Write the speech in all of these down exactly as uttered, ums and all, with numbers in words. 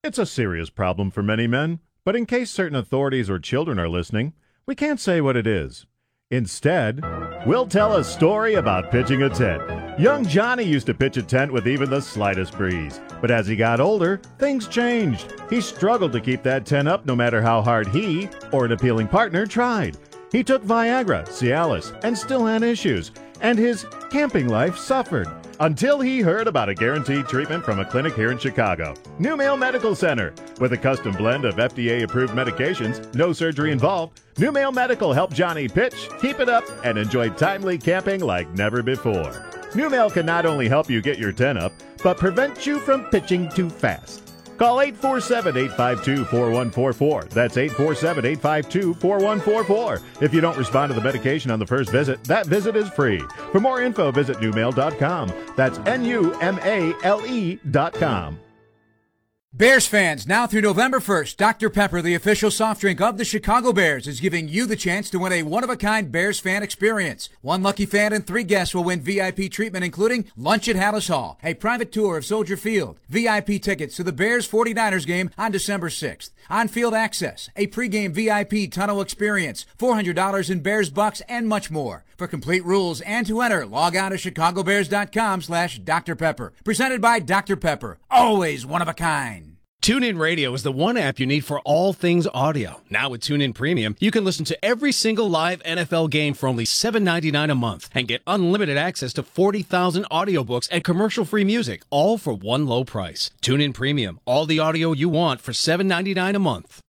It's a serious problem for many men, but in case certain authorities or children are listening, we can't say what it is. Instead, we'll tell a story about pitching a tent. Young Johnny used to pitch a tent with even the slightest breeze. But as he got older, things changed. He struggled to keep that tent up no matter how hard he or an appealing partner tried. He took Viagra, Cialis, and still had issues. And his camping life suffered. Until he heard about a guaranteed treatment from a clinic here in Chicago, NuMale Medical Center. With a custom blend of F D A-approved medications, no surgery involved, NuMale Medical helped Johnny pitch, keep it up, and enjoy timely camping like never before. NuMale can not only help you get your tent up, but prevent you from pitching too fast. Call eight four seven, eight five two, four one four four. That's eight four seven, eight five two, four one four four. If you don't respond to the medication on the first visit, that visit is free. For more info, visit numale dot com. That's N U M A L E dot com. Bears fans, now through November first, Doctor Pepper, the official soft drink of the Chicago Bears, is giving you the chance to win a one-of-a-kind Bears fan experience. One lucky fan and three guests will win V I P treatment, including lunch at Hallis Hall, a private tour of Soldier Field, V I P tickets to the Bears forty-niners game on December sixth, on-field access, a pregame V I P tunnel experience, four hundred dollars in Bears bucks, and much more. For complete rules and to enter, log on to chicago bears dot com slash Doctor Pepper. Presented by Doctor Pepper. Always one of a kind. TuneIn Radio is the one app you need for all things audio. Now with TuneIn Premium, you can listen to every single live N F L game for only seven ninety-nine a month and get unlimited access to forty thousand audiobooks and commercial-free music, all for one low price. TuneIn Premium, all the audio you want for seven ninety-nine a month.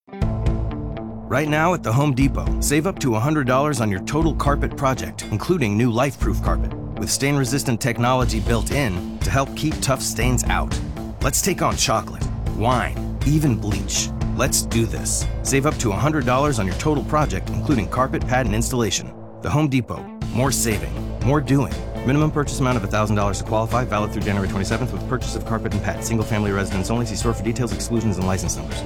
Right now at the Home Depot, save up to one hundred dollars on your total carpet project, including new LifeProof carpet, with stain-resistant technology built in to help keep tough stains out. Let's take on chocolate, wine, even bleach. Let's do this. Save up to one hundred dollars on your total project, including carpet, pad, and installation. The Home Depot. More saving. More doing. Minimum purchase amount of one thousand dollars to qualify. Valid through January twenty-seventh with purchase of carpet and pad. Single-family residence only. See store for details, exclusions, and license numbers.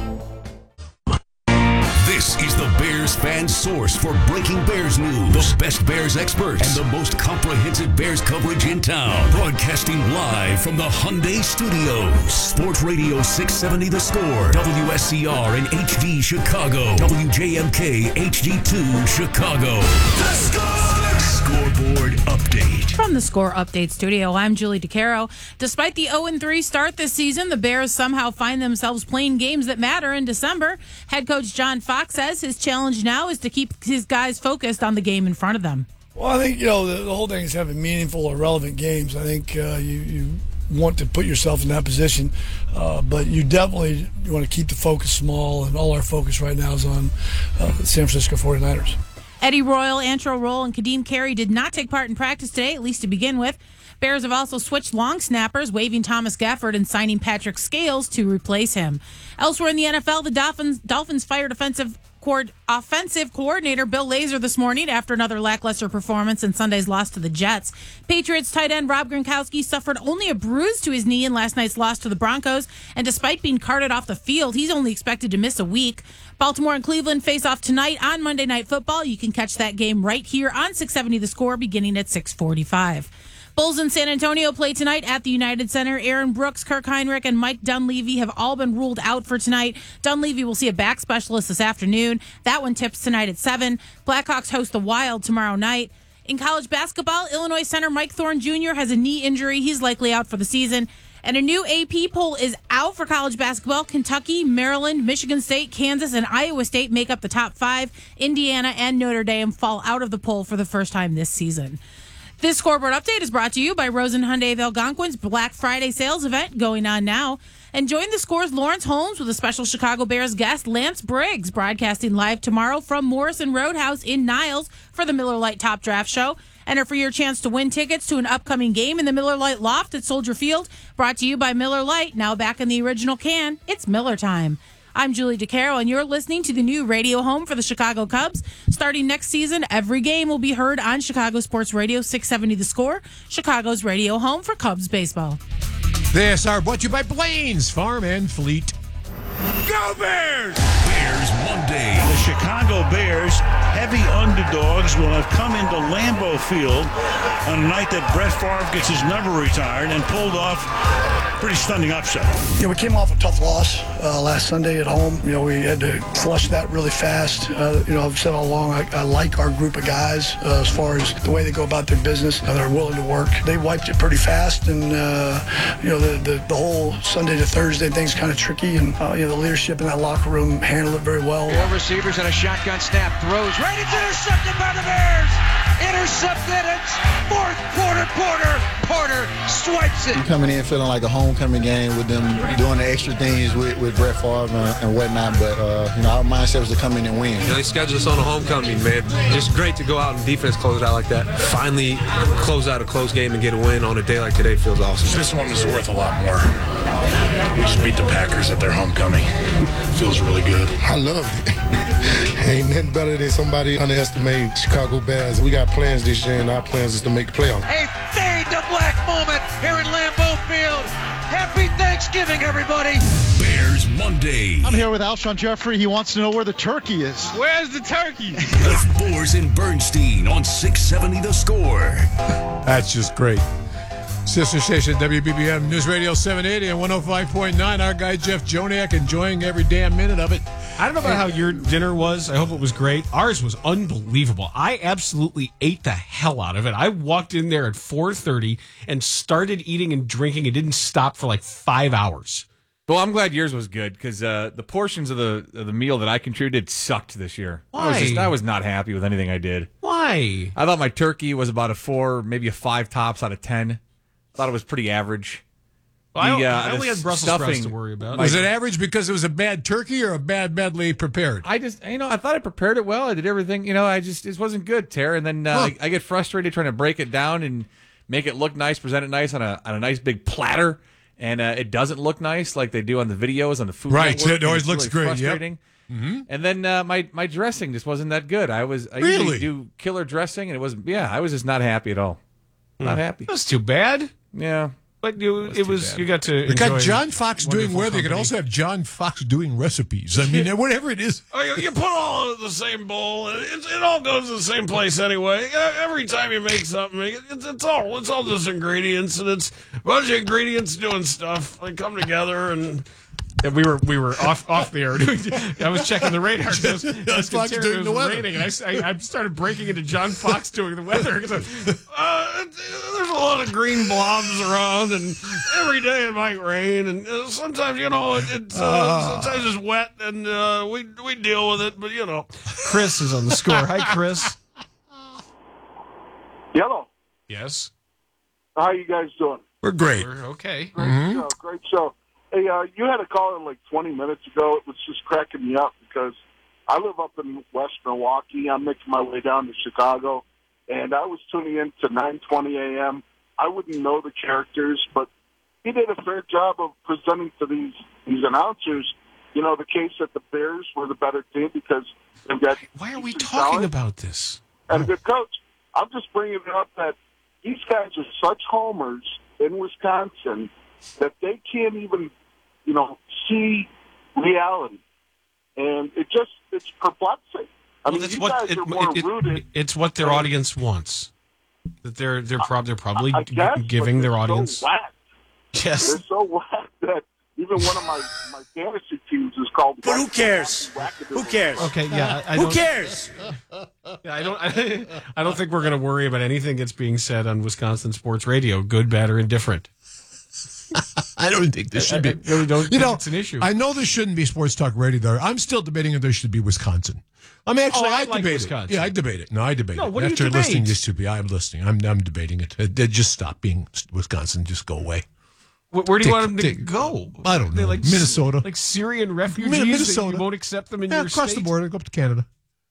This is the Bears fan source for breaking Bears news. The best Bears experts and the most comprehensive Bears coverage in town. Broadcasting live from the Hyundai Studios. Sports Radio six seventy The Score. W S C R and H D Chicago. W J M K H D two Chicago. The Score! Scoreboard update. From the Score Update studio, I'm Julie DeCaro. Despite the oh and three start this season, the Bears somehow find themselves playing games that matter in December. Head coach John Fox says his challenge now is to keep his guys focused on the game in front of them. Well, I think, you know, the, the whole thing is having meaningful or relevant games. I think uh, you, you want to put yourself in that position, uh, but you definitely you want to keep the focus small, and all our focus right now is on uh, the San Francisco forty-niners. Eddie Royal, Antro Roll, and Kadeem Carey did not take part in practice today, at least to begin with. Bears have also switched long snappers, waiving Thomas Gafford and signing Patrick Scales to replace him. Elsewhere in the N F L, the Dolphins, Dolphins fired offensive co- offensive coordinator Bill Lazor this morning after another lackluster performance in Sunday's loss to the Jets. Patriots tight end Rob Gronkowski suffered only a bruise to his knee in last night's loss to the Broncos, and despite being carted off the field, he's only expected to miss a week. Baltimore and Cleveland face off tonight on Monday Night Football. You can catch that game right here on six seventy The Score beginning at six forty-five. Bulls in San Antonio play tonight at the United Center. Aaron Brooks, Kirk Heinrich, and Mike Dunleavy have all been ruled out for tonight. Dunleavy will see a back specialist this afternoon. That one tips tonight at seven. Blackhawks host the Wild tomorrow night. In college basketball, Illinois center Mike Thorne Junior has a knee injury. He's likely out for the season. And a new A P poll is out for college basketball. Kentucky, Maryland, Michigan State, Kansas, and Iowa State make up the top five. Indiana and Notre Dame fall out of the poll for the first time this season. This scoreboard update is brought to you by Rosen Hyundai of Algonquin's Black Friday sales event going on now. And join the Score's Lawrence Holmes with a special Chicago Bears guest, Lance Briggs, broadcasting live tomorrow from Morrison Roadhouse in Niles for the Miller Lite Top Draft Show. Enter for your chance to win tickets to an upcoming game in the Miller Lite Loft at Soldier Field. Brought to you by Miller Lite, now back in the original can. It's Miller time. I'm Julie DeCaro, and you're listening to the new radio home for the Chicago Cubs. Starting next season, every game will be heard on Chicago Sports Radio six seventy The Score, Chicago's radio home for Cubs baseball. This are brought to you by Blaine's Farm and Fleet. Go Bears! Bears Monday. The Chicago Bears, heavy underdogs, will have come into Lambeau Field on a night that Brett Favre gets his number retired and pulled off pretty stunning upset. Yeah, we came off a tough loss uh, last Sunday at home. You know, we had to flush that really fast. Uh, you know, I've said all along, I, I like our group of guys uh, as far as the way they go about their business. Uh, they're willing to work. They wiped it pretty fast, and uh, you know, the, the the whole Sunday to Thursday thing's kind of tricky, and uh, you know, the leadership in that locker room handled it very well. Four receivers and a shotgun snap. Throws right. It's intercepted by the Bears. Intercepted. It's fourth quarter. Porter. Porter swipes it. Coming in feeling like a homecoming game with them doing the extra things with, with Brett Favre and, and whatnot, but uh, you know, our mindset was to come in and win. You know, they scheduled us on a homecoming, man. Just great to go out and defense close out like that. Finally close out a close game and get a win on a day like today feels awesome. This one is worth a lot more. We just beat the Packers at their homecoming. Feels really good. I love it. Ain't nothing better than somebody underestimate Chicago Bears. We got plans this year, and our plans is to make the playoffs. A fade to black moment here in Lambeau Field. Happy Thanksgiving, everybody. Bears Monday. I'm here with Alshon Jeffrey. He wants to know where the turkey is. Where's the turkey? With Boers and Bernstein on six seventy The Score. That's just great. Sister station W B B M News Radio seven eighty and one oh five point nine. Our guy Jeff Joniak enjoying every damn minute of it. I don't know about how your dinner was. I hope it was great. Ours was unbelievable. I absolutely ate the hell out of it. I walked in there at four thirty and started eating and drinking and didn't stop for like five hours. Well, I'm glad yours was good because uh, the portions of the of the meal that I contributed sucked this year. Why? I was, just, I was not happy with anything I did. Why? I thought my turkey was about a four, maybe a five tops out of ten. Thought it was pretty average. Well, the, I, uh, I only the had Brussels stuffing, sprouts to worry about. Was it average because it was a bad turkey or a bad badly prepared? I just, you know, I thought I prepared it well. I did everything, you know, I just, it wasn't good, Tara. And then uh, Huh. I, I get frustrated trying to break it down and make it look nice, present it nice on a on a nice big platter. And uh, it doesn't look nice like they do on the videos on the Food Right, Network. it always It's looks really great, yep. frustrating. Mm-hmm. And then uh, my, my dressing just wasn't that good. I was I Really? usually do killer dressing, and it wasn't, yeah, I was just not happy at all. Not happy. That's too bad. Yeah. But you, That's it too was bad. you got to. We got enjoy John Fox doing wonderful weather. You could company. also have John Fox doing recipes. I mean, whatever it is. Oh, you, you put all in the same bowl. It, it all goes to the same place anyway. Uh, Every time you make something, it, it's, it's all it's all just ingredients, and it's a bunch of ingredients doing stuff. They come together, and And we were we were off off the air. I was checking the radar. I was, I was Fox concerned doing it the was weather. raining, and I, I, I started breaking into John Fox doing the weather. 'Cause I- uh, there's a lot of green blobs around, and every day it might rain, and uh, sometimes you know it, it's uh, sometimes it's wet, and uh, we we deal with it. But you know, Chris is on the score. Hi, Chris. Hello. Yes. How you guys doing? We're great. We're okay. Great Mhm. show. Great show. Hey, uh, you had a call in like twenty minutes ago. It was just cracking me up because I live up in West Milwaukee. I'm making my way down to Chicago, and I was tuning in to nine twenty a.m. I wouldn't know the characters, but he did a fair job of presenting to these these announcers, you know, the case that the Bears were the better team because they've got. Why are we talking about this? And a good coach. I'm just bringing it up that these guys are such homers in Wisconsin that they can't even, you know, see reality. And it just, it's perplexing. I Well, mean, that's you what guys it, are more it- rooted. it's what their audience wants. That they're they're prob- they're probably I guess, g- giving but their they're audience. So whacked. Yes. They're so whacked that even one of my, my fantasy teams is called. But who cares? Who cares? Okay, yeah. I, I Who don't- cares? Yeah, I don't. I, I don't think we're going to worry about anything that's being said on Wisconsin sports radio, good, bad, or indifferent. I don't think this should I- I be. really don't you think know, it's an issue. I know this shouldn't be sports talk radio. There, I'm still debating if there should be Wisconsin. I'm actually, Oh, I I, like debate Wisconsin. it. Yeah, I debate it. No, I debate No, it. what do you After debate? listening this to be, I'm listening. I'm, I'm debating it. Uh, they just stop being Wisconsin. Just go away. Where, where do you Take- want them to take- go? I don't They know. like Minnesota. like Syrian refugees. Min- that Minnesota. You won't accept them in Yeah, your across state? the border. Go up to Canada.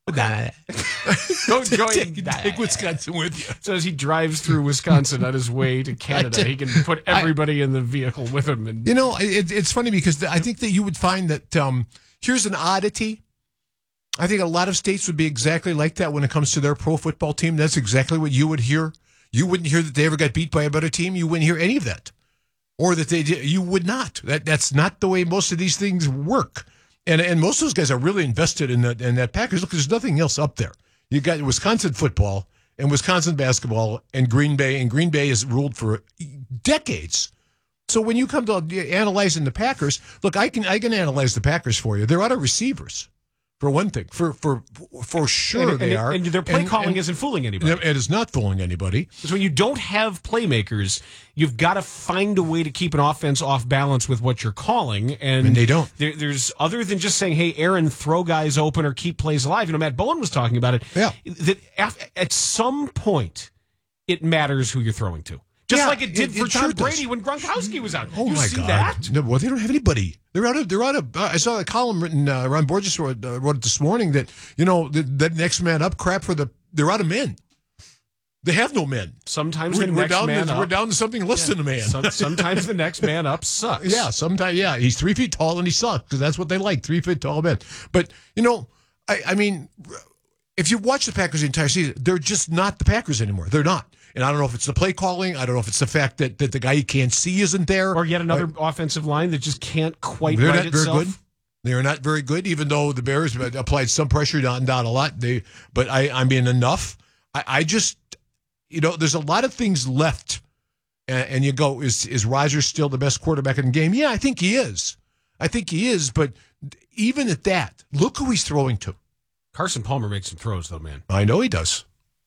Don't join. take, take Wisconsin with you. So as he drives through Wisconsin on his way to Canada, he can put everybody in the vehicle with him. And You know, it, it's funny because I think that you would find that um, here's an oddity. I think a lot of states would be exactly like that when it comes to their pro football team. That's exactly what you would hear. You wouldn't hear that they ever got beat by a better team. You wouldn't hear any of that, or that they did. You would not. That that's not the way most of these things work. And and most of those guys are really invested in that in that package. Look, there's nothing else up there. You got Wisconsin football and Wisconsin basketball and Green Bay, and Green Bay is ruled for decades So when you come to analyzing the Packers, look, I can I can analyze the Packers for you. They're out of receivers, for one thing. For for for sure and, they and, are. And their play and, calling and, isn't fooling anybody. It is not fooling anybody. So when you don't have playmakers, you've got to find a way to keep an offense off balance with what you're calling. And, and they don't. There, there's other than just saying, hey, Aaron, throw guys open or keep plays alive. You know, Matt Bowen was talking about it. Yeah. That at some point, it matters who you're throwing to. Just yeah, like it did it, for it Tom sure Brady does. when Gronkowski was out. Oh you my see God! That? No, well, they don't have anybody. They're out of. They're out of. Uh, I saw a column written. Uh, Ron Borges wrote, uh, wrote it this morning that you know the, that next man up crap for the. They're out of men. They have no men. Sometimes we're, the we're next down. man To, up, we're down to something less yeah. than a man. Some, sometimes the next man up sucks. Yeah. Sometimes. Yeah. He's three feet tall and he sucks because that's what they like. Three feet tall men. But you know, I, I mean, if you watch the Packers the entire season, they're just not the Packers anymore. They're not. And I don't know if it's the play calling. I don't know if it's the fact that, that the guy you can't see isn't there. Or yet another uh, offensive line that just can't quite they're right not very itself. good. They are not very good, even though the Bears applied some pressure down down a lot. They, but I, I mean, enough. I, I just, you know, there's a lot of things left, and, and you go, is is Rodgers still the best quarterback in the game? Yeah, I think he is. I think he is. But even at that, look who he's throwing to. Carson Palmer makes some throws, though, man. I know he does.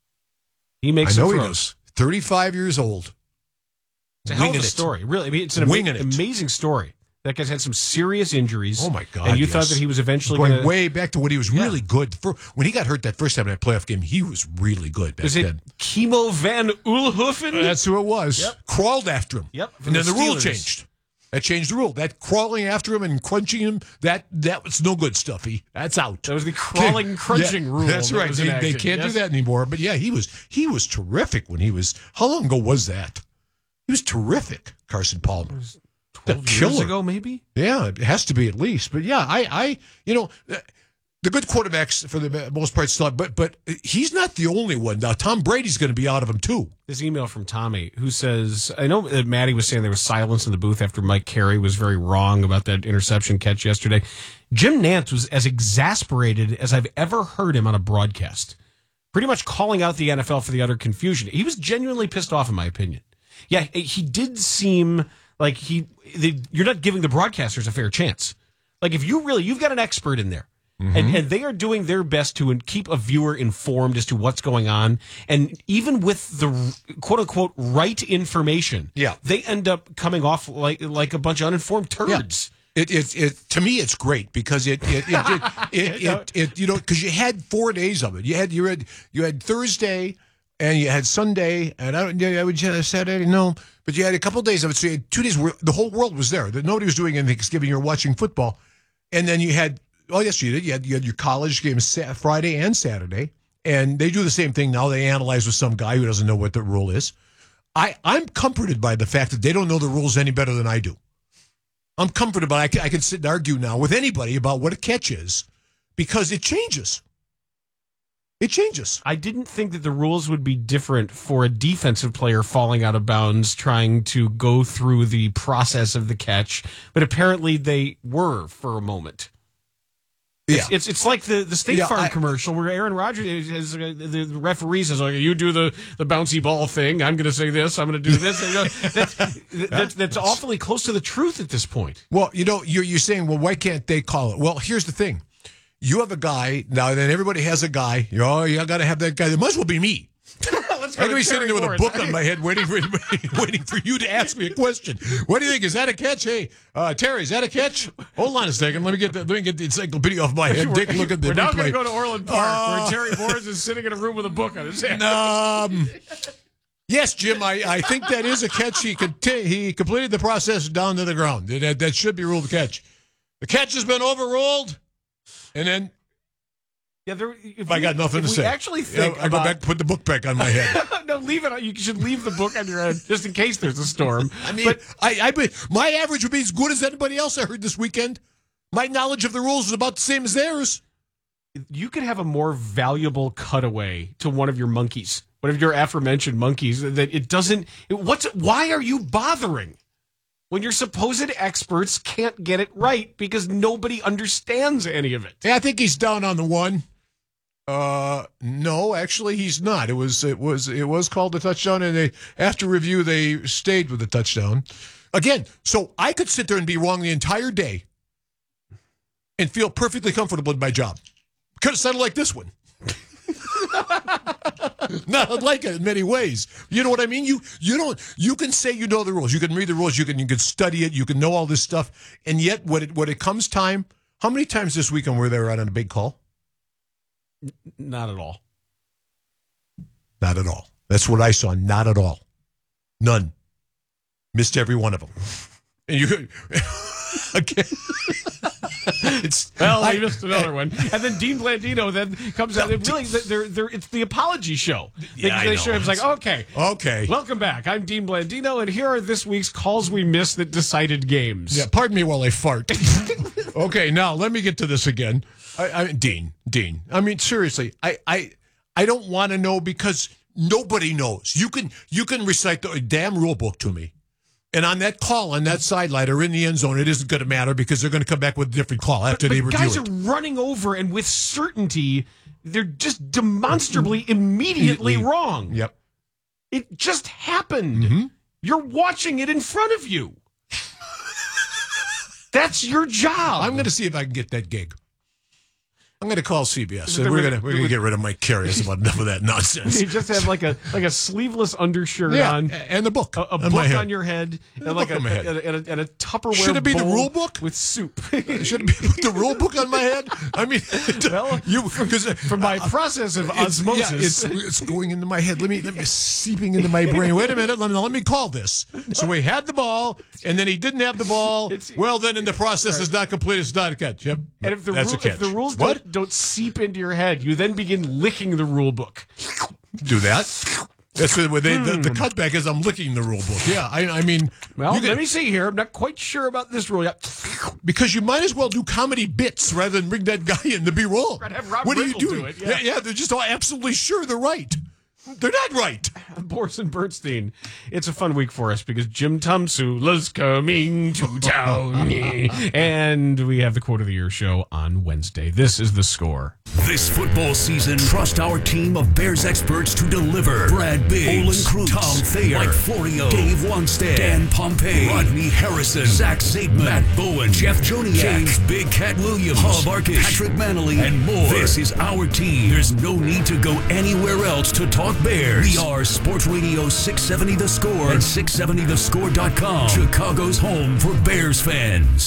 He makes I know some he throws. does. thirty-five years old. It's a hell of a Winging it. story. Really, I mean, it's an Winging ama- it. amazing story. That guy's had some serious injuries. Oh, my God. And you yes. thought that he was eventually going going to. way back to when he was Yeah. really good. For, when he got hurt that first time in that playoff game, he was really good back Was it then. Chemo Van Oelhoffen? That's who it was. Yep. Crawled after him. Yep. And then the the rule Steelers. changed. That changed the rule. That crawling after him and crunching him, that that was no good, Stuffy. That's out. That was the crawling, crunching Yeah, rule. That's that right. was in They, they action. can't Yes. do that anymore. But yeah, he was he was terrific when he was. How long ago was that? He was terrific, Carson Palmer. twelve The years killer. ago, maybe? Yeah, it has to be at least. But yeah, I, I, you know, the good quarterbacks for the most part still, but but he's not the only one. Now Tom Brady's going to be out of him too. This email from Tommy, who says, I know that Maddie was saying there was silence in the booth after Mike Carey was very wrong about that interception catch yesterday. Jim Nantz was as exasperated as I've ever heard him on a broadcast, pretty much calling out the N F L for the utter confusion. He was genuinely pissed off, in my opinion. Yeah, he did seem like he. The, you're not giving the broadcasters a fair chance. Like if you really, you've got an expert in there. Mm-hmm. And, and they are doing their best to keep a viewer informed as to what's going on. And even with the quote unquote right information, yeah. they end up coming off like like a bunch of uninformed turds. Yeah. It, it, it, to me, it's great because it, it, it, it, it, it, it you know, because you had four days of it. You had, you had, you had Thursday and you had Sunday and I don't, I would have Saturday, no, but you had a couple of days of it. So you had two days where the whole world was there. That nobody was doing anything Thanksgiving. You were watching football, and then you had. Oh, yes, you did. You had, you had your college games Friday and Saturday, and they do the same thing now. They analyze with some guy who doesn't know what the rule is. I, I'm comforted by the fact that they don't know the rules any better than I do. I'm comforted by I can, I can sit and argue now with anybody about what a catch is because it changes. It changes. I didn't think that the rules would be different for a defensive player falling out of bounds trying to go through the process of the catch, but apparently they were for a moment. Yeah. It's, it's it's like the, the State Yeah, Farm I- commercial where Aaron Rodgers is, the, the referee says, like, you do the, the bouncy ball thing, I'm going to say this, I'm going to do this. And, you know, that's, that's, that's awfully close to the truth at this point. Well, you know, you're, you're saying, well, why can't they call it? Well, here's the thing. You have a guy, now then everybody has a guy. You know, you got to have that guy. It might as well be me. Let's I'm going to be sitting there with a book on my head waiting for waiting for you to ask me a question. What do you think? Is that a catch? Hey, uh, Terry, is that a catch? Hold on a second. Let me get the, let me get the encyclopedia off my head. Take a look at the We're now replay. going to go to Orland Park Uh, where Terry Boers is sitting in a room with a book on his head. Um, yes, Jim, I, I think that is a catch. He conti- he completed the process down to the ground. That, that should be ruled a catch. The catch has been overruled. And then Yeah, there, if I we, got nothing if to we say. actually think I about, go back, put the book back on my head. no, leave it. You should leave the book on your head just in case there's a storm. I mean, but I, I bet my average would be as good as anybody else I heard this weekend. My knowledge of the rules is about the same as theirs. you could have a more valuable cutaway to one of your monkeys, one of your aforementioned monkeys. That it doesn't. It, what's? Why are you bothering? When your supposed experts can't get it right because nobody understands any of it. Yeah, I think he's down on the one. Uh, no, actually, he's not. It was it was it was called a touchdown, and they after review they stayed with the touchdown. Again, so I could sit there and be wrong the entire day, and feel perfectly comfortable in my job. Could have said it like this one. Not unlike it in many ways. You know what I mean? You you don't you can say you know the rules. You can read the rules. You can you can study it. You can know all this stuff. And yet, when it when it comes time, how many times this weekend were there out on a big call? Not at all. Not at all. That's what I saw. Not at all. None. Missed every one of them. And you again. It's well, I missed another one, and then Dean Blandino then comes out. And really, they're, they're, it's the apology show. They, Yeah, I they know. show him like, okay, Okay. welcome back. I'm Dean Blandino, and here are this week's calls we missed that decided games. Yeah, pardon me while I fart. Okay, now let me get to this again. I, I, Dean, Dean. I mean, seriously, I, I, I don't want to know because nobody knows. You can, you can recite the damn rule book to me, and on that call, on that sideline or in the end zone, it isn't going to matter because they're going to come back with a different call after but they but review guys it. are running over, and with certainty, they're just demonstrably, immediately wrong. Yep. It just happened. Mm-hmm. You're watching it in front of you. That's your job. I'm going to see if I can get that gig. I'm going to call C B S. They're And we're gonna- going to we're going to get rid of Mike Carrius about enough of that nonsense. You just have like a like a sleeveless undershirt Yeah, on, and the book a, a on book my head. on your head, And and, a like book a, on my head. and, a, and, a, and a Tupperware. Should it be the bowl rule book with soup? Should it be the rule book on my head? I mean, Well, you because From my process of It's, osmosis, yeah, it's, it's going into my head. Let me let me seeping into my brain. Wait a minute. Let me, let me call this. So he had the ball, and then he didn't have the ball. Well, then in the process is not complete. It's not a catch. Yep. and if the That's rule, a catch. if the rules what? don't, don't seep into your head, you then begin licking the rule book. Do that. That's what they, the, the cutback is. I'm licking the rule book. Yeah. I, I mean, Well, you can- let me see here. I'm not quite sure about this rule yet. because you might as well do comedy bits rather than bring that guy in to be wrong. Right, have Rob What are you Riggle do doing? it, yeah. yeah, they're just all absolutely sure they're right. They're not right. Boris and Bernstein. It's a fun week for us because Jim Tomsula's coming to town. And we have the Quote of the Year show on Wednesday. This is The Score. This football season, trust our team of Bears experts to deliver. Brad Biggs, Olin Kreutz, Tom Thayer, Mike Florio, Dave Wanstead, Dan Pompey, Rodney Harrison, Zach Zaidman, Matt Bowen, Jeff Joniak, James Big Cat Williams, Hub Arkish, Patrick Manley, and more. This is our team. There's no need to go anywhere else to talk Bears. We are Sports Radio six seventy The Score and six seventy the score dot com, Chicago's home for Bears fans.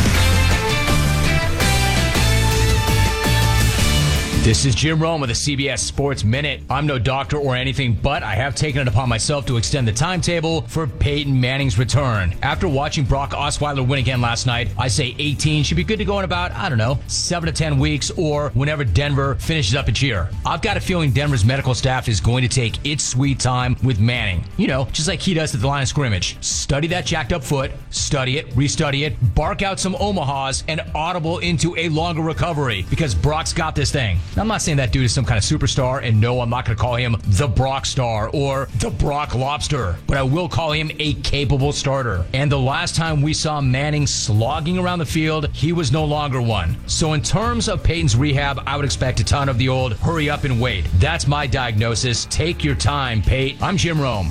This is Jim Rome with the C B S Sports Minute. I'm no doctor or anything, but I have taken it upon myself to extend the timetable for Peyton Manning's return. After watching Brock Osweiler win again last night, I say eighteen should be good to go in about, I don't know, seven to ten weeks or whenever Denver finishes up its year. I've got a feeling Denver's medical staff is going to take its sweet time with Manning. You know, just like he does at the line of scrimmage. Study that jacked up foot, study it, restudy it, bark out some Omahas, and audible into a longer recovery because Brock's got this thing. I'm not saying that dude is some kind of superstar, and no, I'm not going to call him the Brock Star or the Brock Lobster, but I will call him a capable starter. And the last time we saw Manning slogging around the field, he was no longer one. So in terms of Peyton's rehab, I would expect a ton of the old hurry up and wait. That's my diagnosis. Take your time, Pate. I'm Jim Rome.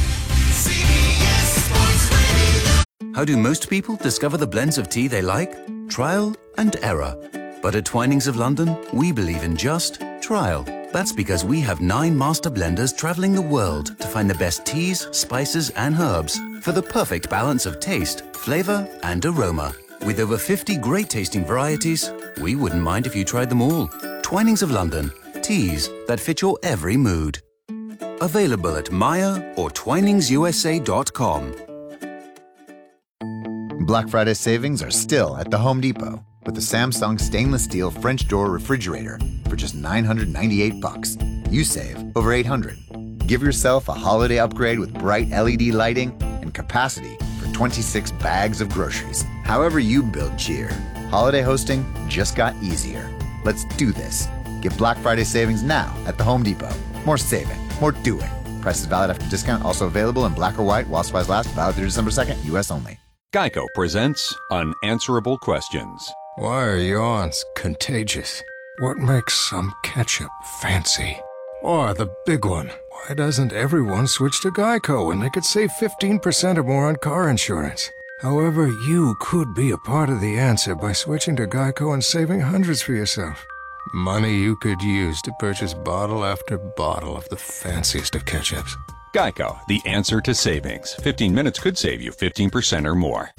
How do most people discover the blends of tea they like? Trial and error. But at Twinings of London, we believe in just trial. That's because we have nine master blenders traveling the world to find the best teas, spices, and herbs for the perfect balance of taste, flavor, and aroma. With over fifty great tasting varieties, we wouldn't mind if you tried them all. Twinings of London. Teas that fit your every mood. Available at Maya or Twinings U S A dot com. Black Friday savings are still at the Home Depot with the Samsung stainless steel French door refrigerator for just nine hundred ninety-eight bucks. You save over eight hundred. Give yourself a holiday upgrade with bright L E D lighting and capacity for twenty-six bags of groceries. However you build cheer, holiday hosting just got easier. Let's do this. Get Black Friday savings now at the Home Depot. More saving, more doing. Prices valid after discount. Also available in black or white while supplies last. Valid through December second. U S only. Geico presents Unanswerable Questions. Why are yawns contagious? What makes some ketchup fancy? Or the big one, why doesn't everyone switch to Geico when they could save fifteen percent or more on car insurance? However, you could be a part of the answer by switching to Geico and saving hundreds for yourself. Money you could use to purchase bottle after bottle of the fanciest of ketchups. Geico, the answer to savings. fifteen minutes could save you fifteen percent or more.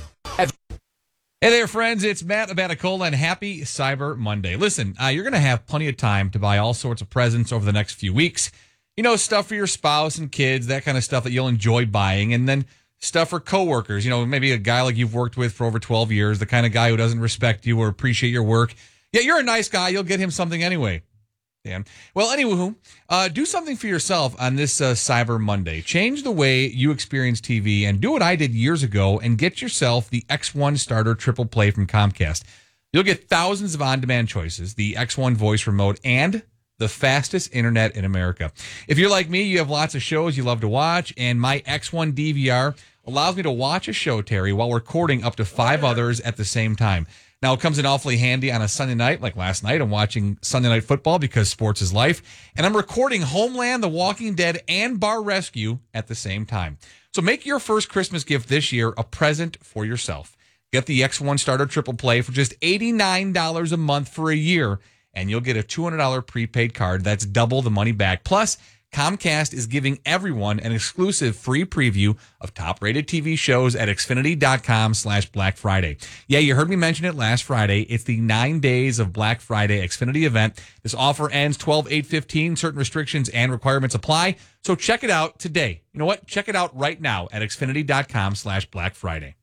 Hey there, friends. It's Matt Abaticola, and happy Cyber Monday. Listen, uh, you're going to have plenty of time to buy all sorts of presents over the next few weeks. You know, stuff for your spouse and kids, that kind of stuff that you'll enjoy buying, and then stuff for coworkers. You know, maybe a guy like you've worked with for over twelve years, the kind of guy who doesn't respect you or appreciate your work. Yeah, you're a nice guy. You'll get him something anyway. Damn. Well, anywho, uh, do something for yourself on this uh, Cyber Monday. Change the way you experience T V and do what I did years ago and get yourself the X one Starter Triple Play from Comcast. You'll get thousands of on-demand choices, the X one voice remote, and the fastest internet in America. If you're like me, you have lots of shows you love to watch, and my X one D V R allows me to watch a show, Terry, while recording up to five others at the same time. Now, it comes in awfully handy on a Sunday night, like last night. I'm watching Sunday Night Football because sports is life. And I'm recording Homeland, The Walking Dead, and Bar Rescue at the same time. So make your first Christmas gift this year a present for yourself. Get the X one Starter Triple Play for just eighty-nine dollars a month for a year, and you'll get a two hundred dollars prepaid card. That's double the money back. Plus, Comcast is giving everyone an exclusive free preview of top-rated T V shows at Xfinity.com slash Black Friday. Yeah, you heard me mention it last Friday. It's the nine days of Black Friday Xfinity event. This offer ends twelve eight fifteen. Certain restrictions and requirements apply. So check it out today. You know what? Check it out right now at Xfinity.com slash Black Friday.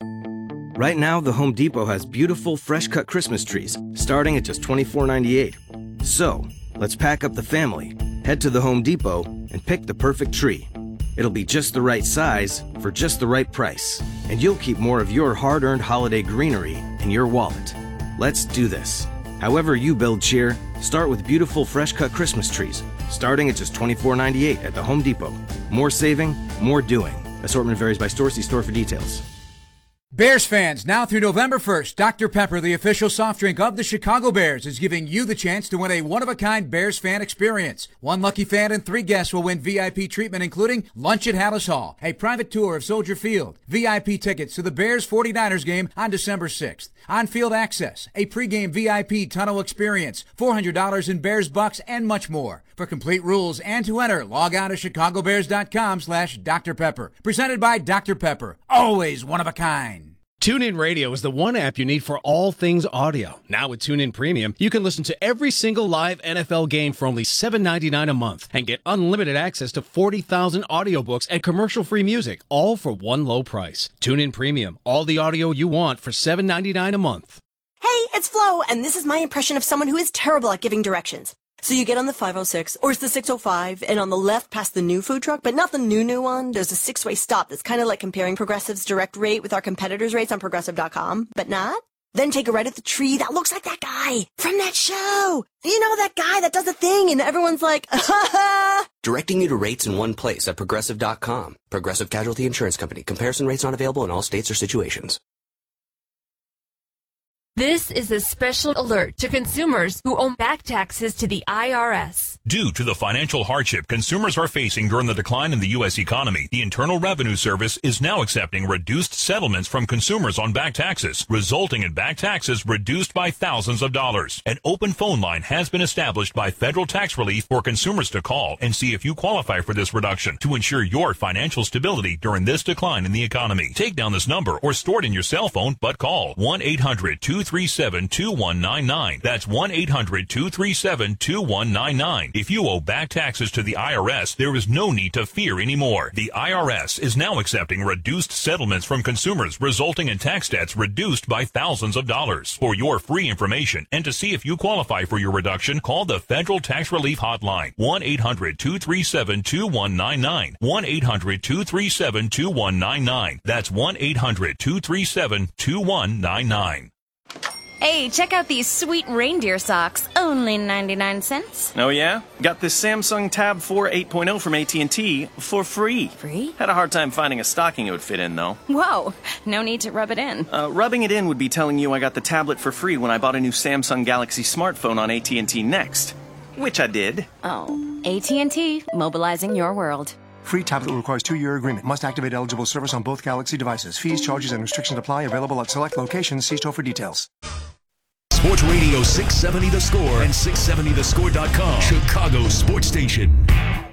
Right now, the Home Depot has beautiful, fresh-cut Christmas trees, starting at just twenty-four ninety-eight. So, let's pack up the family, head to the Home Depot, and pick the perfect tree. It'll be just the right size for just the right price, and you'll keep more of your hard-earned holiday greenery in your wallet. Let's do this. However you build cheer, start with beautiful, fresh-cut Christmas trees, starting at just twenty-four ninety-eight at the Home Depot. More saving, more doing. Assortment varies by store. See store for details. Bears fans, now through November first, Doctor Pepper, the official soft drink of the Chicago Bears, is giving you the chance to win a one-of-a-kind Bears fan experience. One lucky fan and three guests will win V I P treatment, including lunch at Hallis Hall, a private tour of Soldier Field, V I P tickets to the Bears forty-niners game on December sixth, on-field access, a pregame V I P tunnel experience, four hundred dollars in Bears bucks, and much more. For complete rules and to enter, log on to chicagobears.com slash Dr. Pepper. Presented by Doctor Pepper. Always one of a kind. TuneIn Radio is the one app you need for all things audio. Now with TuneIn Premium, you can listen to every single live N F L game for only seven ninety-nine a month and get unlimited access to forty thousand audiobooks and commercial-free music, all for one low price. TuneIn Premium, all the audio you want for seven ninety-nine a month. Hey, it's Flo, and this is my impression of someone who is terrible at giving directions. So you get on the five oh six, or it's the six oh five, and on the left past the new food truck, but not the new new one, there's a six-way stop that's kind of like comparing Progressive's direct rate with our competitors' rates on Progressive dot com, but not. Then take a right at the tree that looks like that guy from that show. You know, that guy that does a thing, and everyone's like, ha ha. Directing you to rates in one place at Progressive dot com. Progressive Casualty Insurance Company. Comparison rates not available in all states or situations. This is a special alert to consumers who owe back taxes to the I R S. Due to the financial hardship consumers are facing during the decline in the U S economy, the Internal Revenue Service is now accepting reduced settlements from consumers on back taxes, resulting in back taxes reduced by thousands of dollars. An open phone line has been established by Federal Tax Relief for consumers to call and see if you qualify for this reduction to ensure your financial stability during this decline in the economy. Take down this number or store it in your cell phone, but call one eight hundred two three seven two one nine nine. That's one eight hundred two three seven two one nine nine. If you owe back taxes to the I R S, there is no need to fear anymore. The I R S is now accepting reduced settlements from consumers, resulting in tax debts reduced by thousands of dollars. For your free information and to see if you qualify for your reduction, call the Federal Tax Relief Hotline, one eight hundred two three seven two one nine nine. one eight hundred two three seven two one nine nine. That's one eight hundred two three seven two one nine nine. Hey, check out these sweet reindeer socks. Only ninety-nine cents. Oh, yeah? Got this Samsung Tab four eight point oh from A T and T for free. Free? Had a hard time finding a stocking it would fit in, though. Whoa, no need to rub it in. Uh, rubbing it in would be telling you I got the tablet for free when I bought a new Samsung Galaxy smartphone on A T and T Next. Which I did. Oh, A T and T, mobilizing your world. Free tablet requires two-year agreement. Must activate eligible service on both Galaxy devices. Fees, charges, and restrictions apply. Available at select locations. See store for details. Sports Radio six seventy The Score and six seventy the score dot com. Chicago Sports Station.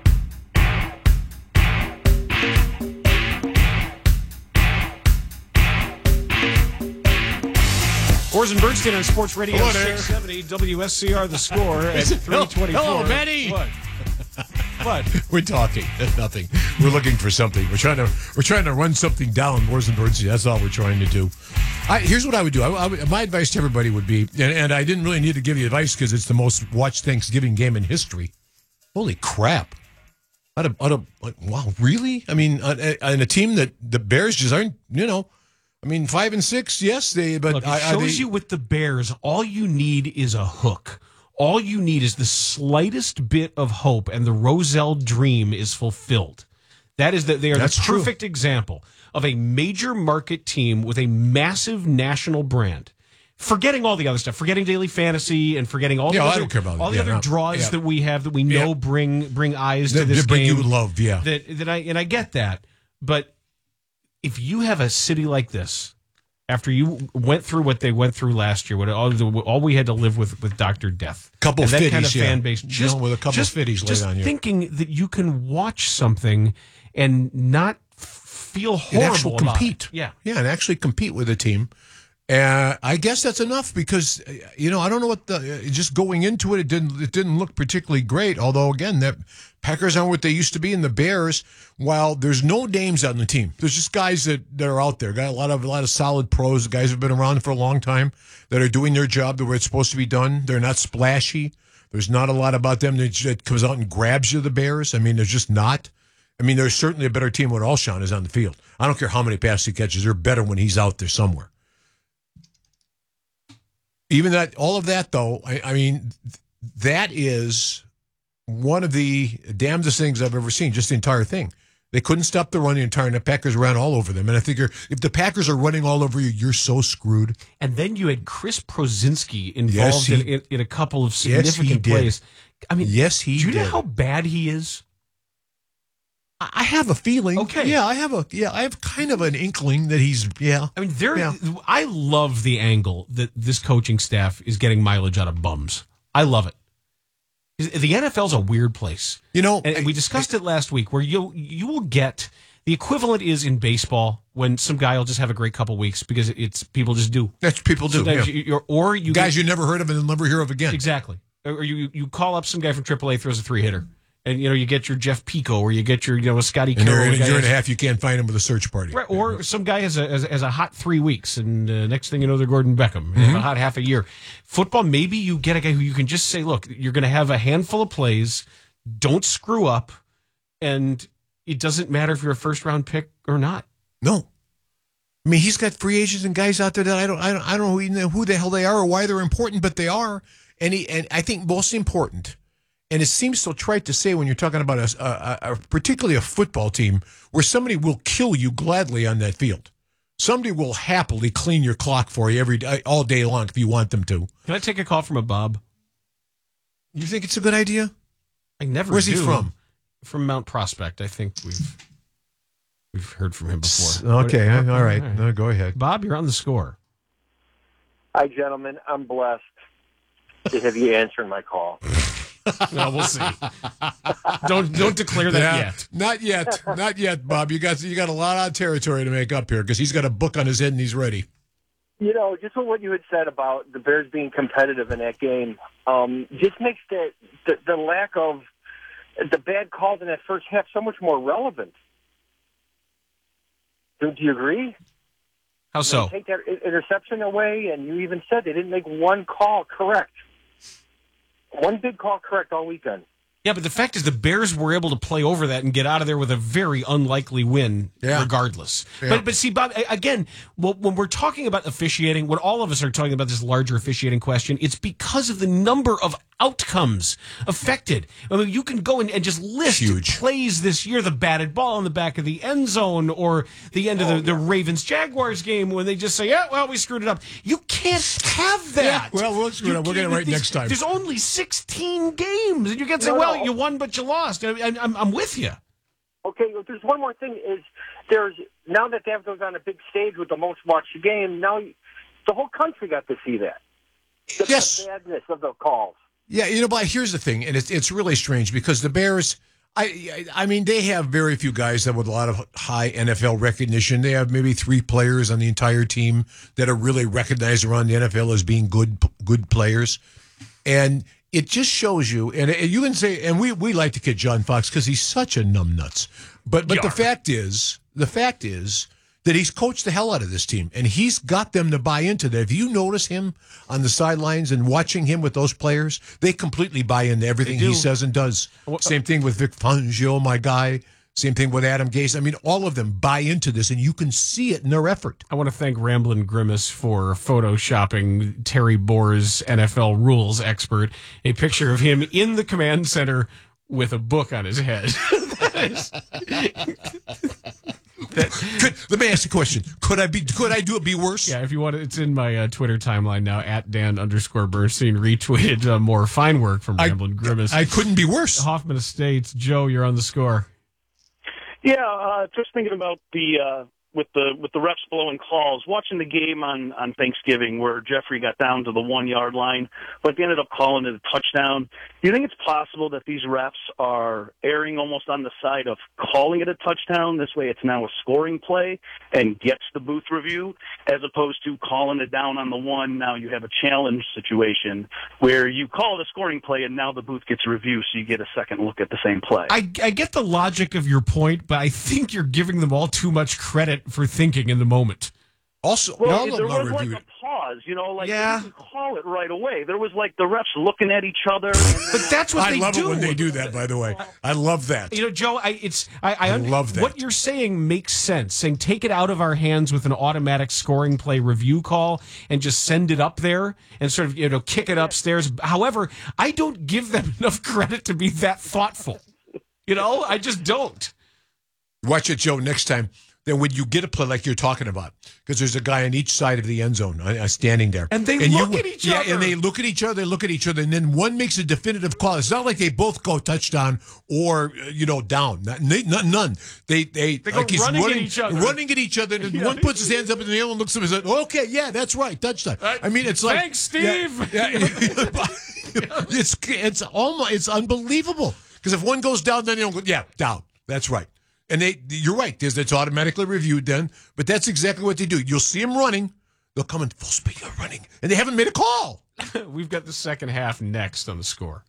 Ors and Bernstein on Sports Radio Hello there. six seventy W S C R The Score at three twenty-four. Hello, Manny. What? What? We're talking. There's nothing. We're looking for something. We're trying to we're trying to run something down. Ors and Bernstein. That's all we're trying to do. I, here's what I would do. I, I, my advice to everybody would be, and, and I didn't really need to give you advice because it's the most watched Thanksgiving game in history. Holy crap! Out of, out of, like, wow, really? I mean, on, on a team that the Bears just aren't, you know. I mean, five and six, yes, they. But Look, it I, shows I, they, you with the Bears, all you need is a hook. All you need is the slightest bit of hope, and the Roselle dream is fulfilled. That is that they are That's the true. perfect example of a major market team with a massive national brand. Forgetting all the other stuff, forgetting daily fantasy, and forgetting all the Yeah, I other, don't care about all it. the Yeah, other no. draws Yeah. that we have that we know Yeah. bring bring eyes to That- this that bring game. you love, yeah. That that I and I get that, but if you have a city like this, after you went through what they went through last year, what all, the, all we had to live with with Doctor Death, Couple and that fifties, kind of yeah. fan base, You just know, with a couple just, fifties laid just on you. thinking that you can watch something and not f- feel and horrible actually about compete. it. Yeah, yeah, and actually compete with a team. Uh, I guess that's enough because uh, you know I don't know what the uh, just going into it it didn't it didn't look particularly great. Although again, that Packers aren't what they used to be, and the Bears, while there's no names on the team, there's just guys that, that are out there. Got a lot of a lot of solid pros, guys who've been around for a long time that are doing their job the way it's supposed to be done. They're not splashy. There's not a lot about them that that comes out and grabs you. The Bears. I mean, there's just not. I mean, there's certainly a better team when Alshon is on the field. I don't care how many passes he catches; they're better when he's out there somewhere. Even that, all of that, though, I, I mean, th- that is one of the damnedest things I've ever seen, just the entire thing. They couldn't stop the run the entire, and the Packers ran all over them. And I figure if the Packers are running all over you, you're so screwed. and then you had Chris Prozinski involved Yes, he- in, in, in a couple of Yes, he significant did. plays. I mean, Yes, he do you know did. how bad he is? I I have a feeling. Okay. Yeah, I have a yeah, I have kind of an inkling that he's yeah. I mean, there. Yeah. I love the angle that this coaching staff is getting mileage out of bums. I love it. The N F L's a weird place, you know. And we discussed it last week, where you you will get the equivalent is in baseball when some guy will just have a great couple weeks because it's people just do. That's people do. Sometimes Yeah. you, you're, or you Guys get, you never heard of and never hear of again. exactly, or you you call up some guy from triple A throws a three hitter. And, you know, you get your Jeff Pico or you get your, you know, Scotty And Carroll. in a guy year and a has- half, you can't find him with a search party. Right, or some guy has a, has, has a hot three weeks, and uh, next thing you know, they're Gordon Beckham. They have a hot half a year. Football, maybe you get a guy who you can just say, look, you're going to have a handful of plays, don't screw up, and it doesn't matter if you're a first-round pick or not. No. I mean, he's got free agents and guys out there that I don't, I don't, I don't know who, who the hell they are or why they're important, but they are. And he, and I think most important, and it seems so trite to say when you're talking about a, a, a particularly a football team where somebody will kill you gladly on that field. Somebody will happily clean your clock for you every day, all day long if you want them to. Can I take a call from a Bob? You think it's a good idea? I never Where's do. he from? From Mount Prospect. I think we've we've heard from him before. Okay, What- all right. No, go ahead. Bob, you're on the score. Hi, gentlemen. I'm blessed to have you answering my call. Well, we'll see. don't don't declare that Yeah, yet. Not yet. Not yet, Bob. You got you got a lot of territory to make up here because he's got a book on his head and he's ready. You know, just what you had said about the Bears being competitive in that game, um, just makes the, the the lack of the bad calls in that first half so much more relevant. Do, do you agree? How so? They take that i- interception away, and you even said they didn't make one call correct. One big call correct all weekend. Yeah, but the fact is the Bears were able to play over that and get out of there with a very unlikely win yeah. regardless. Yeah. But but see, Bob, again, when we're talking about officiating, when all of us are talking about this larger officiating question, it's because of the number of outcomes affected. I mean, you can go and, and just list Huge. plays this year, the batted ball in the back of the end zone or the end of the, the Ravens-Jaguars game when they just say, yeah, well, we screwed it up. You can't have that. Yeah, well, we'll screw it up. We'll get it right next time. There's only sixteen games, and you can say, No, well, no. you won, but you lost. I, I, I'm, I'm with you. Okay, well, there's one more thing. Is there's now that they have those on a big stage with the most watched game, now the whole country got to see that. The, Yes. the badness of the calls. Yeah, you know, but here's the thing, and it's it's really strange because the Bears, I I mean, they have very few guys that with a lot of high N F L recognition. They have maybe three players on the entire team that are really recognized around the N F L as being good good players, and it just shows you. And you can say, and we we like to kid John Fox because he's such a numbnuts, but but the fact is, the fact is. that he's coached the hell out of this team, and he's got them to buy into that. If you notice him on the sidelines and watching him with those players, they completely buy into everything he says and does. Same thing with Vic Fangio, my guy. Same thing with Adam Gase. I mean, all of them buy into this, and you can see it in their effort. I want to thank Ramblin' Grimace for photoshopping Terry Boers, N F L rules expert, a picture of him in the command center with a book on his head. That is... That, could, let me ask you a question. Could I be? Could I do it? Be worse? Yeah, if you want, it's in my uh, Twitter timeline now. At Dan underscore Bernstein retweeted uh, more fine work from Ramblin' Grimace. I couldn't be worse. Hoffman Estates. Joe, you're on the score. Yeah, uh, just thinking about the uh, with the with the refs blowing calls. Watching the game on on Thanksgiving where Jeffrey got down to the one yard line, but they ended up calling it a touchdown. Do you think it's possible that these refs are erring almost on the side of calling it a touchdown? This way, it's now a scoring play and gets the booth review, as opposed to calling it down on the one. Now you have a challenge situation where you call it a scoring play and now the booth gets a review, so you get a second look at the same play. I, I get the logic of your point, but I think you're giving them all too much credit for thinking in the moment. Also, well, there was like a pause, you know, like yeah. they didn't call it right away. There was like the refs looking at each other. And but that's what I they love do. it when they do that. By the way, I love that. You know, Joe, I it's I, I, I love that. What you're saying makes sense. Saying take it out of our hands with an automatic scoring play review call and just send it up there and sort of you know kick it upstairs. However, I don't give them enough credit to be that thoughtful. You know, I just don't. Watch it, Joe. Next time. Then when you get a play like you're talking about, because there's a guy on each side of the end zone uh, standing there. And they and look you, at each yeah, other. and they look at each other, they look at each other, and then one makes a definitive call. It's not like they both go touchdown or, uh, you know, down. Not, not, none. They, they, they go like he's running, running at each other. running at each other, and yeah. one puts his hands up, and the other one looks at him and says, okay, yeah, that's right, touchdown. Uh, I mean, it's like. Thanks, Steve. Yeah, yeah, it's, it's, almost, it's unbelievable. Because if one goes down, then you don't go, yeah, down. That's right. And they, you're right. There's it's automatically reviewed then, but that's exactly what they do. You'll see them running. They'll come in full speed. They're running, and they haven't made a call. We've got the second half next on the score.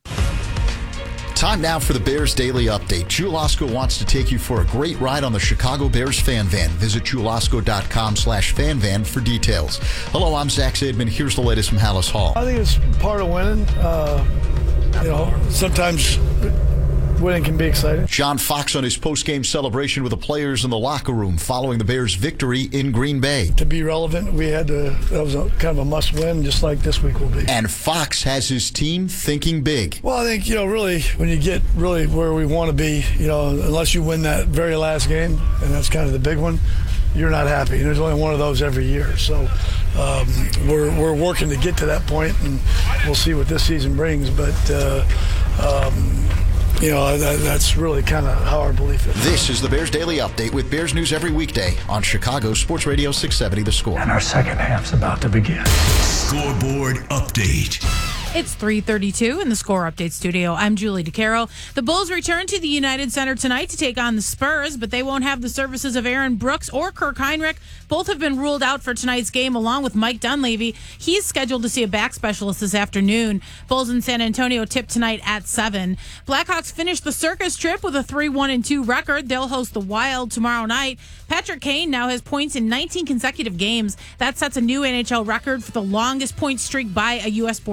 Time now for the Bears Daily Update. Chulasco wants to take you for a great ride on the Chicago Bears fan van. Visit chulasco.com slash fan van for details. Hello, I'm Zach Zaidman. Here's the latest from Hallis Hall. I think it's part of winning. Uh, you know, sometimes winning can be exciting. John Fox on his post-game celebration with the players in the locker room following the Bears' victory in Green Bay. To be relevant, we had to, that was a, kind of a must-win, just like this week will be. And Fox has his team thinking big. Well, I think, you know, really, when you get really where we want to be, you know, unless you win that very last game, and that's kind of the big one, you're not happy. And there's only one of those every year. So um, we're, we're working to get to that point, and we'll see what this season brings. But, uh, um, You know, that, that's really kind of how our belief is. This is the Bears Daily Update with Bears News every weekday on Chicago Sports Radio six seventy The Score. And our second half's about to begin. Scoreboard Update. It's three thirty-two in the Score Update studio. I'm Julie DeCaro. The Bulls return to the United Center tonight to take on the Spurs, but they won't have the services of Aaron Brooks or Kirk Heinrich. Both have been ruled out for tonight's game, along with Mike Dunleavy. He's scheduled to see a back specialist this afternoon. Bulls in San Antonio tip tonight at seven. Blackhawks finish the circus trip with a three one two record. They'll host the Wild tomorrow night. Patrick Kane now has points in nineteen consecutive games. That sets a new N H L record for the longest point streak by a U S-born player.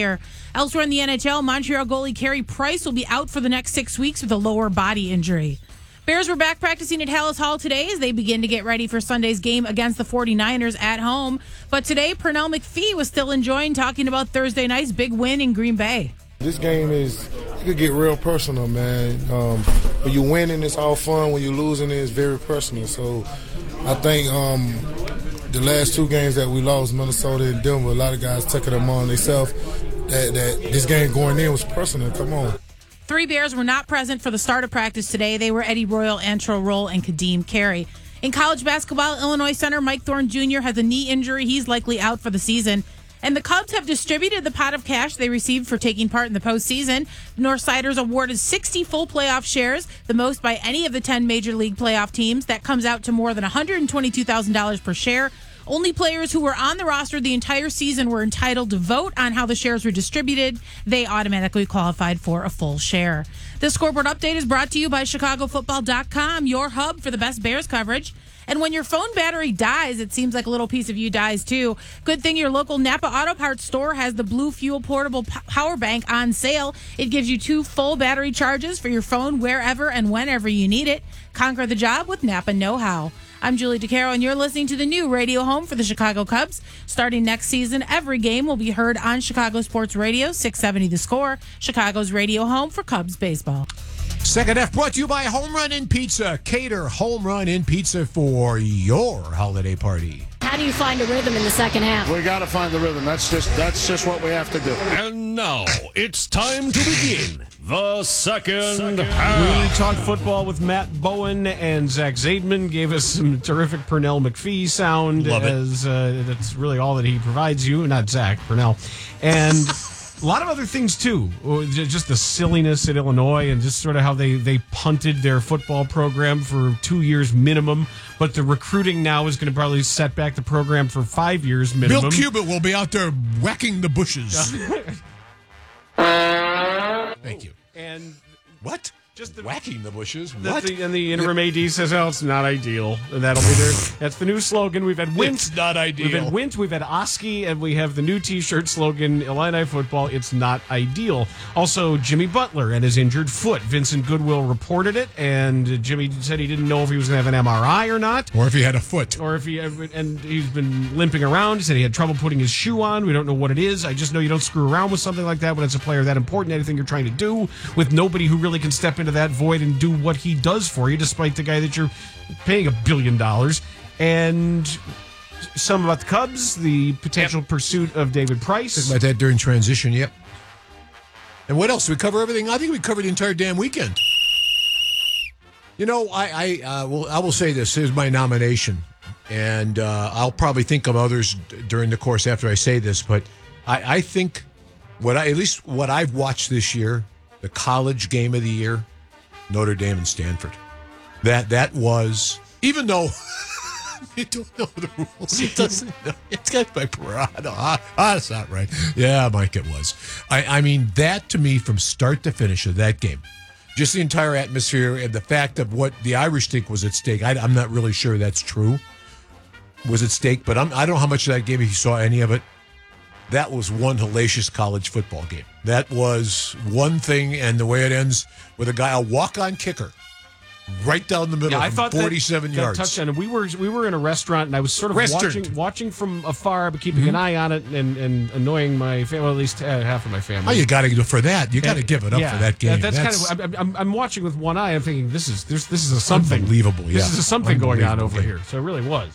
year. Elsewhere in the N H L, Montreal goalie Carey Price will be out for the next six weeks with a lower body injury. Bears were back practicing at Hallis Hall today as they begin to get ready for Sunday's game against the 49ers at home. But today, Pernell McPhee was still enjoying talking about Thursday night's big win in Green Bay. This game is, it could get real personal, man. Um, when you're winning, it's all fun. When you're losing, it's very personal. So I think um, the last two games that we lost, Minnesota and Denver, a lot of guys took it upon themselves that, that this game going in was personal. Come on. Three Bears were not present for the start of practice today. They were Eddie Royal, Antro Roll, and Kadeem Carey. In college basketball, Illinois center Mike Thorne Junior has a knee injury. He's likely out for the season. And the Cubs have distributed the pot of cash they received for taking part in the postseason. The Northsiders awarded sixty full playoff shares, the most by any of the ten Major League playoff teams. That comes out to more than one hundred twenty-two thousand dollars per share. Only players who were on the roster the entire season were entitled to vote on how the shares were distributed. They automatically qualified for a full share. This scoreboard update is brought to you by Chicago Football dot com, your hub for the best Bears coverage. And when your phone battery dies, it seems like a little piece of you dies too. Good thing your local Napa Auto Parts store has the Blue Fuel Portable Power Bank on sale. It gives you two full battery charges for your phone wherever and whenever you need it. Conquer the job with Napa Know-How. I'm Julie DeCaro, and you're listening to the new radio home for the Chicago Cubs. Starting next season, every game will be heard on Chicago Sports Radio, six seventy The Score, Chicago's radio home for Cubs baseball. Second F brought to you by Home Run Inn Pizza. Cater Home Run Inn Pizza for your holiday party. How do you find a rhythm in the second half? We got to find the rhythm. That's just that's just what we have to do. And now it's time to begin the second, second half. We talked football with Matt Bowen, and Zach Zaidman gave us some terrific Pernell McPhee sound. Love it. As uh, that's really all that he provides you, not Zach, Pernell. And a lot of other things, too. Just the silliness at Illinois and just sort of how they, they punted their football program for two years minimum. But the recruiting now is going to probably set back the program for five years minimum. Bill Cubitt will be out there whacking the bushes. Thank you. And what? Just the, whacking the bushes. The, What? The, and the interim A D says, "Oh, it's not ideal." And that'll be there. That's the new slogan. We've had Wint. It's not ideal. We've had Wint. We've had Oski, and we have the new T-shirt slogan: Illini football. It's not ideal. Also, Jimmy Butler and his injured foot. Vincent Goodwill reported it, and Jimmy said he didn't know if he was going to have an M R I or not, or if he had a foot, or if he. And he's been limping around. He said he had trouble putting his shoe on. We don't know what it is. I just know you don't screw around with something like that when it's a player that important. Anything you're trying to do with nobody who really can step into that void and do what he does for you, despite the guy that you're paying a billion dollars. And some about the Cubs, the potential yep. pursuit of David Price. Talk about that during transition, yep. And what else? Did we cover everything? I think we covered the entire damn weekend. You know, I I, uh, will, I will say this. Here's my nomination. And uh, I'll probably think of others d- during the course after I say this. But I, I think, what I at least what I've watched this year, the college game of the year, Notre Dame and Stanford. That that was, even though you don't know the rules, it doesn't know. It's got by Parado. Ah, ah, that's not right. Yeah, Mike, it was. I, I mean, that to me, from start to finish of that game, just the entire atmosphere and the fact of what the Irish think was at stake. I, I'm not really sure that's true. Was at stake, but I'm, I don't know how much of that game, if you saw any of it. That was one hellacious college football game. That was one thing, and the way it ends with a guy, a walk-on kicker, right down the middle, yeah, I thought forty-seven that, yards. That touchdown, and we were we were in a restaurant, and I was sort of Restaurant. watching watching from afar, but keeping Mm-hmm. an eye on it and, and annoying my family, well, at least uh, half of my family. Oh, you got to do for that. You got to give it up yeah, for that game. That, that's, that's kind of. I'm, I'm, I'm watching with one eye. I'm thinking this is this this is a something unbelievable. Yeah, this is a something going on over game. here. So it really was.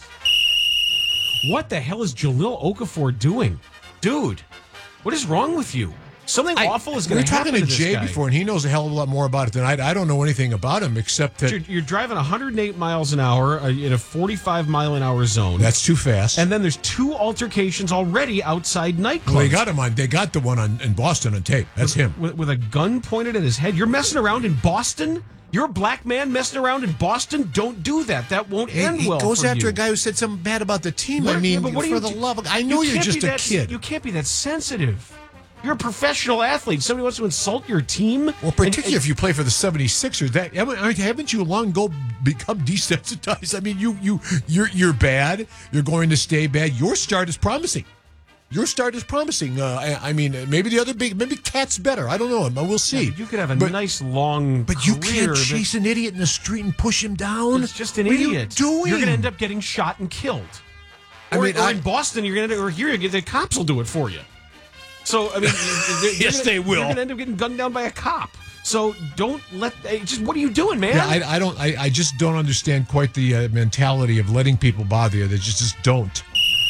What the hell is Jalil Okafor doing, dude? What is wrong with you? Something I, awful is going to happen happen. We were talking to to Jay guy. before, and he knows a hell of a lot more about it than I. I don't know anything about him except that you're, you're driving one hundred eight miles an hour uh, in a forty-five mile an hour zone. That's too fast. And then there's two altercations already outside nightclubs. Well, they got him on. They got the one on in Boston on tape. That's with, him with, with a gun pointed at his head. You're messing around in Boston. You're a black man messing around in Boston. Don't do that. That won't he, end he well. He goes for after you. a guy who said something bad about the team. What, I mean, yeah, but what for you, the love of I know you you're just a that, kid. You can't be that sensitive. You're a professional athlete. Somebody wants to insult your team. Well, particularly and, and, if you play for the seventy-sixers, that haven't you long ago become desensitized? I mean, you you you're you're bad. You're going to stay bad. Your start is promising. Your start is promising. Uh, I, I mean, maybe the other big, maybe Cat's better. I don't know. We'll see. Yeah, you could have a but, nice long But you career, can't chase an idiot in the street and push him down. It's just an what idiot. Are you doing? You're going to end up getting shot and killed. I or, mean, or I, in Boston, you're going to, or here, the cops will do it for you. So, I mean, yes, gonna, they will. You're going to end up getting gunned down by a cop. So don't let. Just what are you doing, man? Yeah, I, I don't. I, I just don't understand quite the uh, mentality of letting people bother you. They just just don't.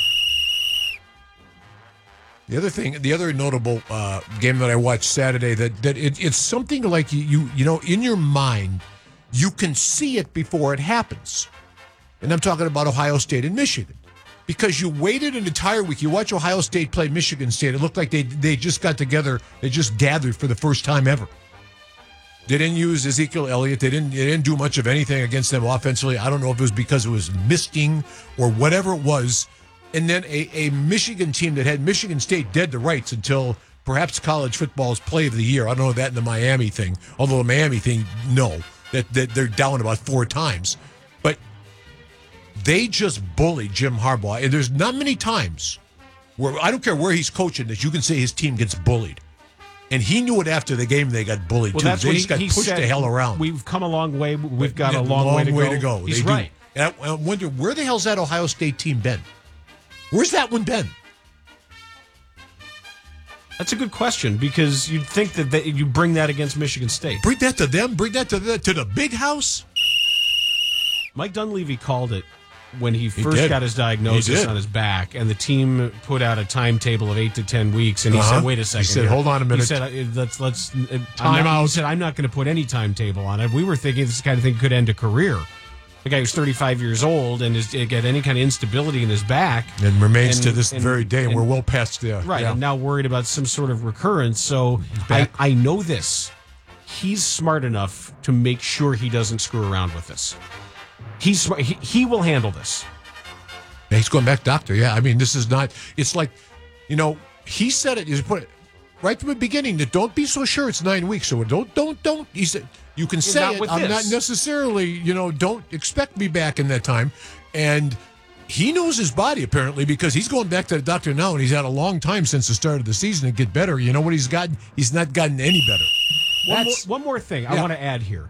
The other thing, the other notable uh, game that I watched Saturday, that that it, it's something like you, you you know, in your mind, you can see it before it happens, and I'm talking about Ohio State and Michigan, because you waited an entire week. You watch Ohio State play Michigan State. It looked like they they just got together. They just gathered for the first time ever. They didn't use Ezekiel Elliott. They didn't. They didn't do much of anything against them offensively. I don't know if it was because it was misting or whatever it was. And then a, a Michigan team that had Michigan State dead to rights until perhaps college football's play of the year. I don't know that in the Miami thing. Although the Miami thing, no, that, that they're down about four times. But they just bullied Jim Harbaugh. And there's not many times where, I don't care where he's coaching, that you can say his team gets bullied. And he knew it after the game. They got bullied, well, too. That's They what just he, got he pushed said, the hell around. We've come a long way. We've got Yeah, a long, long way to way go. to go. He's They right. Do. And I, I wonder, where the hell's that Ohio State team been? Where's that one been? That's a good question, because you'd think that they, you bring that against Michigan State. Bring that to them? Bring that to the, to the big house? Mike Dunleavy called it when he He first did. got his He diagnosis did. on his back, and the team put out a timetable of eight to ten weeks, and he Uh-huh. said, "Wait a second." He said, here." "Hold on a minute." He said, uh, "Let's let's uh, I'm Time not- out. He said, "I'm not going to put any timetable on it." We were thinking this kind of thing could end a career. The guy who's thirty-five years old and is got any kind of instability in his back, And remains and- to this and- very day, and, and- we're well past the right, yeah. and now worried about some sort of recurrence. So I, back. I know this. He's smart enough to make sure he doesn't screw around with this. He's smart. He, he will handle this. Yeah, he's going back doctor. Yeah, I mean, this is not. It's like, you know, he said it. He put it right from the beginning that don't be so sure it's nine weeks. So don't, don't, don't. He said you can say not it. with I'm this. not necessarily. You know, don't expect me back in that time. And he knows his body apparently, because he's going back to the doctor now, and he's had a long time since the start of the season to get better. You know what he's gotten? He's not gotten any better. One more, That's- one more thing I Yeah. want to add here.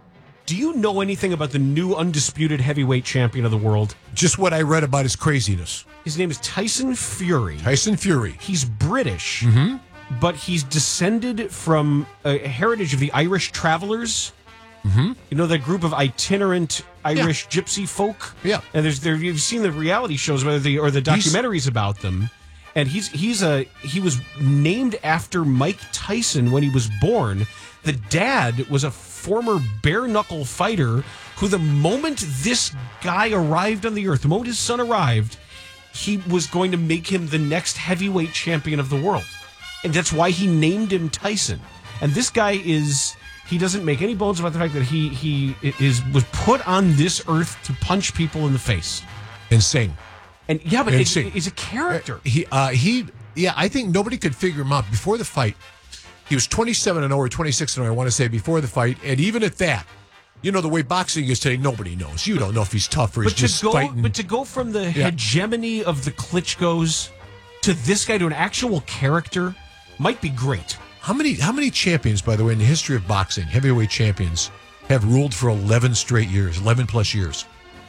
Do you know anything about the new undisputed heavyweight champion of the world? Just what I read about his craziness. His name is Tyson Fury. Tyson Fury. He's British, Mm-hmm. but he's descended from a heritage of the Irish travelers. Mm-hmm. You know, that group of itinerant Irish gypsy folk. Yeah. And there's there you've seen the reality shows, whether the or the documentaries about them. And he's he's a he was named after Mike Tyson when he was born. The dad was a former bare knuckle fighter who, the moment this guy arrived on the earth, the moment his son arrived, he was going to make him the next heavyweight champion of the world. And that's why he named him Tyson. And this guy is, he doesn't make any bones about the fact that he he is was put on this earth to punch people in the face. Insane. And yeah, but it's, Insane. he's a character. He, uh, he, yeah, I think nobody could figure him out before the fight. He was twenty-seven and oh or twenty-six and oh, I want to say, before the fight. And even at that, you know, the way boxing is today, nobody knows. You don't know if he's tough or he's But to just go, fighting. but to go from the Yeah. hegemony of the Klitschko's to this guy, to an actual character, might be great. How many, how many champions, by the way, in the history of boxing, heavyweight champions, have ruled for eleven straight years, eleven plus years?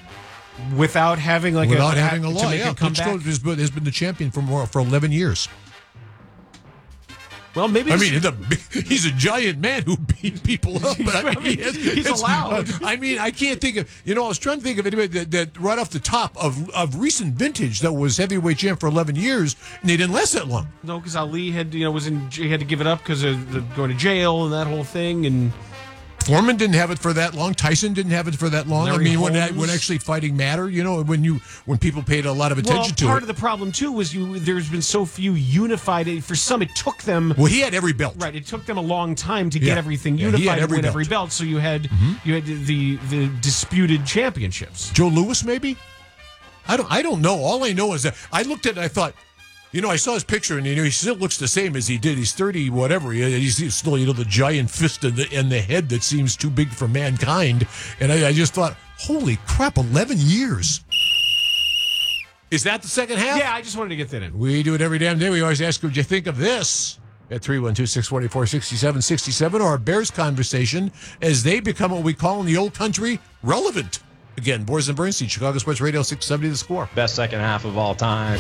Without having like Without a, having a to law, make yeah. a comeback. Klitschko has been, has been the champion for more for eleven years. Well, maybe I this- mean, the, he's a giant man who beat people up, but I mean, it's, He's it's- allowed. I mean, I can't think of. You know, I was trying to think of anybody that, that right off the top of of recent vintage that was heavyweight champ for eleven years, and they didn't last that long. No, because Ali had you know was in he had to give it up because of the, going to jail and that whole thing. And Foreman didn't have it for that long. Tyson didn't have it for that long. Larry I mean, when that, Holmes. when actually fighting mattered, you know, when you when people paid a lot of attention well, to part it. of the problem too was you. There's been so few unified. For some, it took them. Well, he had every belt. Right, it took them a long time to Yeah. get everything Yeah, he unified had and every win belt. every belt. So you had Mm-hmm. you had the the disputed championships. Joe Louis, maybe? I don't. I don't know. All I know is that I looked at it and I thought, you know, I saw his picture and you know he still looks the same as he did. He's thirty, whatever. He- He's, he's still, you know, the giant fist in the in the head that seems too big for mankind. And I, I just thought, holy crap, eleven years. Is that the second half? Yeah, I just wanted to get that in. We do it every damn day. We always ask what you think of this at three one two, six four four, six seven six seven, or our Bears conversation as they become what we call in the old country relevant. Again, Boris and Bernstein, Chicago Sports Radio six seventy The Score. Best second half of all time.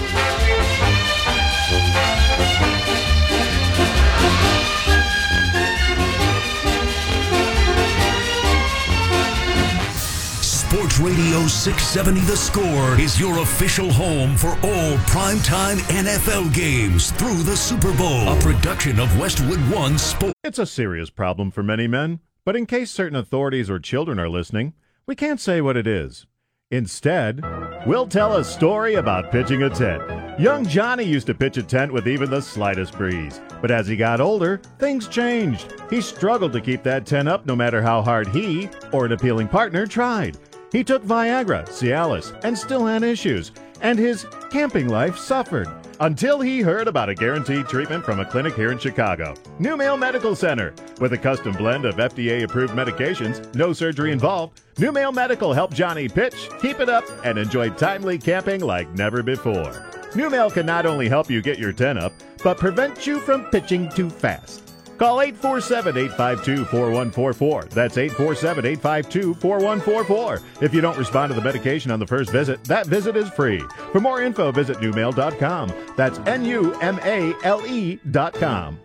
Sports Radio six seventy The Score is your official home for all primetime N F L games through the Super Bowl. A production of Westwood One Sports. It's a serious problem for many men, but in case certain authorities or children are listening, we can't say what it is. Instead, we'll tell a story about pitching a tent. Young Johnny used to pitch a tent with even the slightest breeze. But as he got older, things changed. He struggled to keep that tent up no matter how hard he or an appealing partner tried. He took Viagra, Cialis, and still had issues, and his camping life suffered. Until he heard about a guaranteed treatment from a clinic here in Chicago, NewMale Medical Center. With a custom blend of F D A-approved medications, no surgery involved, NewMale Medical helped Johnny pitch, keep it up, and enjoy timely camping like never before. NewMale can not only help you get your tent up, but prevent you from pitching too fast. Call eight four seven, eight five two, four one four four. That's eight four seven, eight five two, four one four four. If you don't respond to the medication on the first visit, that visit is free. For more info, visit new mail dot com. That's N U M A L E dot com.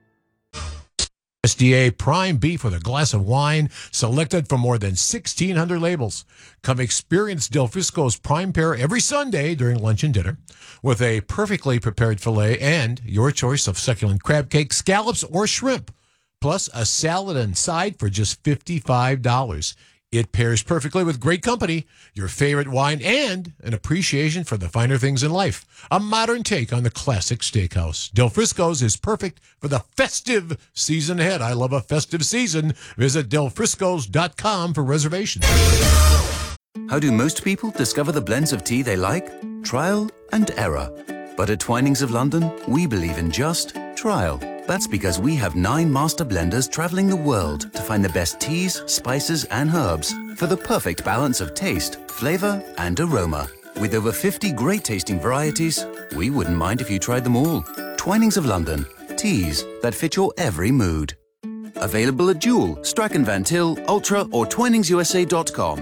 S D A prime beef with a glass of wine, selected from more than sixteen hundred labels. Come experience Del Frisco's prime pair every Sunday during lunch and dinner with a perfectly prepared filet and your choice of succulent crab cake, scallops, or shrimp, plus a salad and side for just fifty-five dollars. It pairs perfectly with great company, your favorite wine, and an appreciation for the finer things in life. A modern take on the classic steakhouse. Del Frisco's is perfect for the festive season ahead. I love a festive season. Visit del friscos dot com for reservations. How do most people discover the blends of tea they like? Trial and error. But at Twinings of London, we believe in just trial. That's because we have nine master blenders traveling the world to find the best teas, spices, and herbs for the perfect balance of taste, flavor, and aroma. With over fifty great tasting varieties, we wouldn't mind if you tried them all. Twinings of London. Teas that fit your every mood. Available at Jewel, Strachan Van Til, Ultra, or Twinings U S A dot com.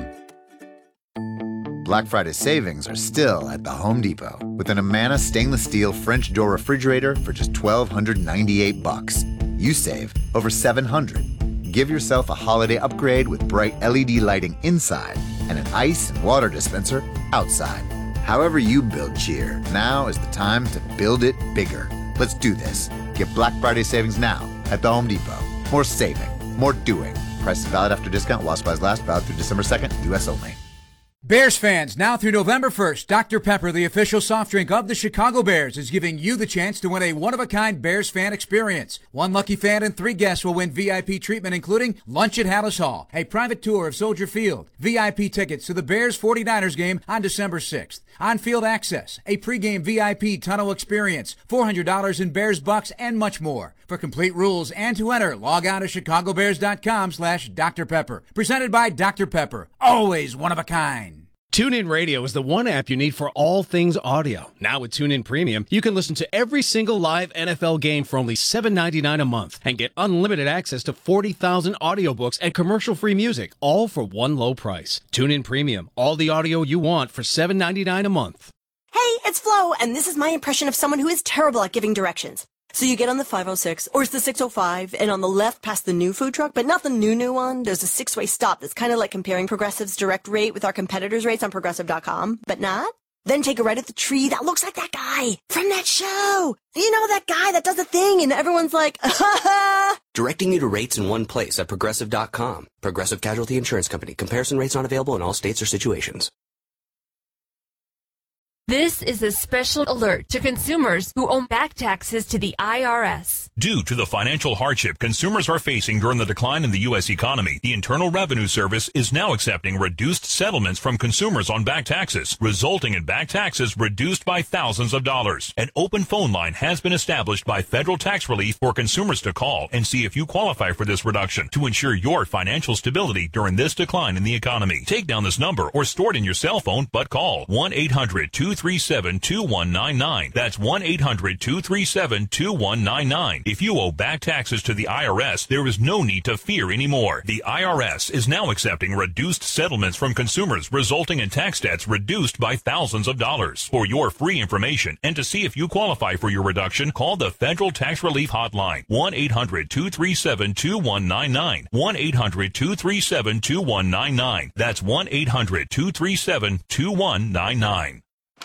Black Friday savings are still at the Home Depot with an Amana stainless steel French door refrigerator for just twelve ninety-eight bucks. You save over seven hundred. Give yourself a holiday upgrade with bright L E D lighting inside and an ice and water dispenser outside. However you build cheer, now is the time to build it bigger. Let's do this. Get Black Friday savings now at the Home Depot. More saving, more doing. Prices valid after discount while supplies last, valid through December second, U S only. Bears fans, now through November first, Doctor Pepper, the official soft drink of the Chicago Bears, is giving you the chance to win a one-of-a-kind Bears fan experience. One lucky fan and three guests will win V I P treatment, including lunch at Hallis Hall, a private tour of Soldier Field, V I P tickets to the Bears forty-niners game on December sixth, on-field access, a pregame V I P tunnel experience, four hundred dollars in Bears bucks, and much more. For complete rules and to enter, log on to chicago bears dot com slash Doctor Pepper. Presented by Doctor Pepper. Always one of a kind. TuneIn Radio is the one app you need for all things audio. Now with TuneIn Premium, you can listen to every single live N F L game for only seven ninety-nine a month and get unlimited access to forty thousand audiobooks and commercial-free music, all for one low price. TuneIn Premium, all the audio you want for seven ninety-nine a month. Hey, it's Flo, and this is my impression of someone who is terrible at giving directions. So you get on the five oh six, or it's the six oh five, and on the left past the new food truck, but not the new new one. There's a six-way stop that's kind of like comparing Progressive's direct rate with our competitors' rates on progressive dot com, but not. Then take a right at the tree that looks like that guy from that show. You know, that guy that does a thing, and everyone's like, ha ha. Directing you to rates in one place at progressive dot com. Progressive Casualty Insurance Company. Comparison rates not available in all states or situations. This is a special alert to consumers who owe back taxes to the I R S. Due to the financial hardship consumers are facing during the decline in the U S economy, the Internal Revenue Service is now accepting reduced settlements from consumers on back taxes, resulting in back taxes reduced by thousands of dollars. An open phone line has been established by Federal Tax Relief for consumers to call and see if you qualify for this reduction to ensure your financial stability during this decline in the economy. Take down this number or store it in your cell phone, but call one eight hundred two three seven, two one nine nine. That's one eight hundred, two three seven, two one nine nine. If you owe back taxes to the I R S, there is no need to fear anymore. The I R S is now accepting reduced settlements from consumers, resulting in tax debts reduced by thousands of dollars. For your free information and to see if you qualify for your reduction, call the Federal Tax Relief Hotline, one eight hundred, two three seven, two one nine nine. one eight hundred, two three seven, two one nine nine. That's one eight hundred, two three seven, two one nine nine.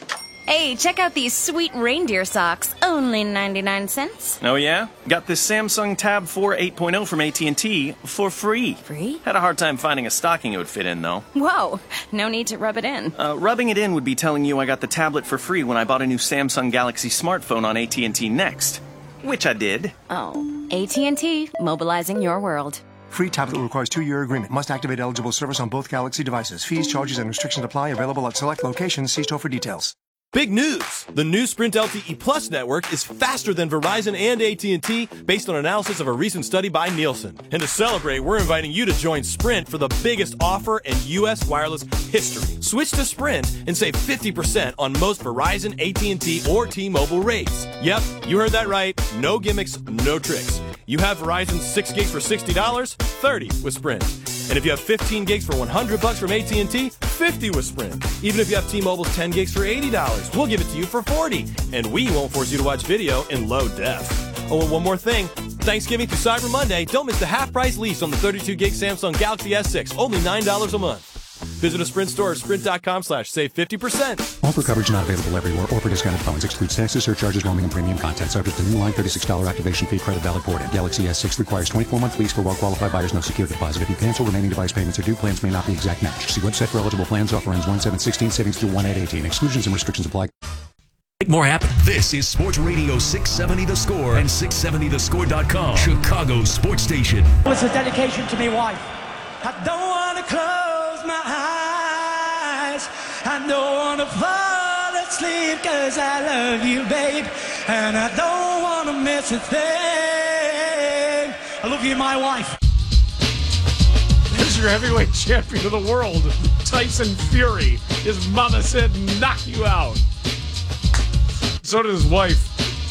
Hey, check out these sweet reindeer socks. Only ninety-nine cents. Oh, yeah? Got this Samsung Tab four eight point oh from A T and T for free. Free? Had a hard time finding a stocking it would fit in, though. Whoa, no need to rub it in. Uh, rubbing it in would be telling you I got the tablet for free when I bought a new Samsung Galaxy smartphone on A T and T Next. Which I did. Oh, A T and T, mobilizing your world. Free tablet requires two-year agreement. Must activate eligible service on both Galaxy devices. Fees, charges, and restrictions apply. Available at select locations. See store for details. Big news! The new Sprint L T E Plus network is faster than Verizon and A T and T based on analysis of a recent study by Nielsen. And to celebrate, we're inviting you to join Sprint for the biggest offer in U S wireless history. Switch to Sprint and save fifty percent on most Verizon, A T and T, or T-Mobile rates. Yep, you heard that right. No gimmicks, no tricks. You have Verizon six gigs for sixty dollars, thirty with Sprint. And if you have fifteen gigs for one hundred bucks from A T and T, fifty with Sprint. Even if you have T-Mobile's ten gigs for eighty dollars, we'll give it to you for forty dollars. And we won't force you to watch video in low def. Oh, and one more thing. Thanksgiving through Cyber Monday, don't miss the half-price lease on the thirty-two gig Samsung Galaxy S six, only nine dollars a month. Visit a Sprint store or sprint.com slash save fifty percent. Offer coverage not available everywhere or for discounted phones. Excludes taxes, surcharges, roaming, and premium content. Subject to new line thirty-six dollars activation fee. Credit valid port in. Galaxy S six requires twenty-four month lease for well-qualified buyers. No security deposit. If you cancel, remaining device payments are due. Plans may not be exact match. See website for eligible plans. Offer ends one seven sixteen. Savings through one eight eighteen. Exclusions and restrictions apply. Make more happen. This is Sports Radio six seventy The Score and six seventy the score dot com, Chicago's sports station. It's a dedication to my wife. I don't want to close my eyes. I don't want to fall asleep because I love you, babe. And I don't want to miss a thing. I love you, my wife. There's your heavyweight champion of the world, Tyson Fury. His mama said, knock you out. So did his wife.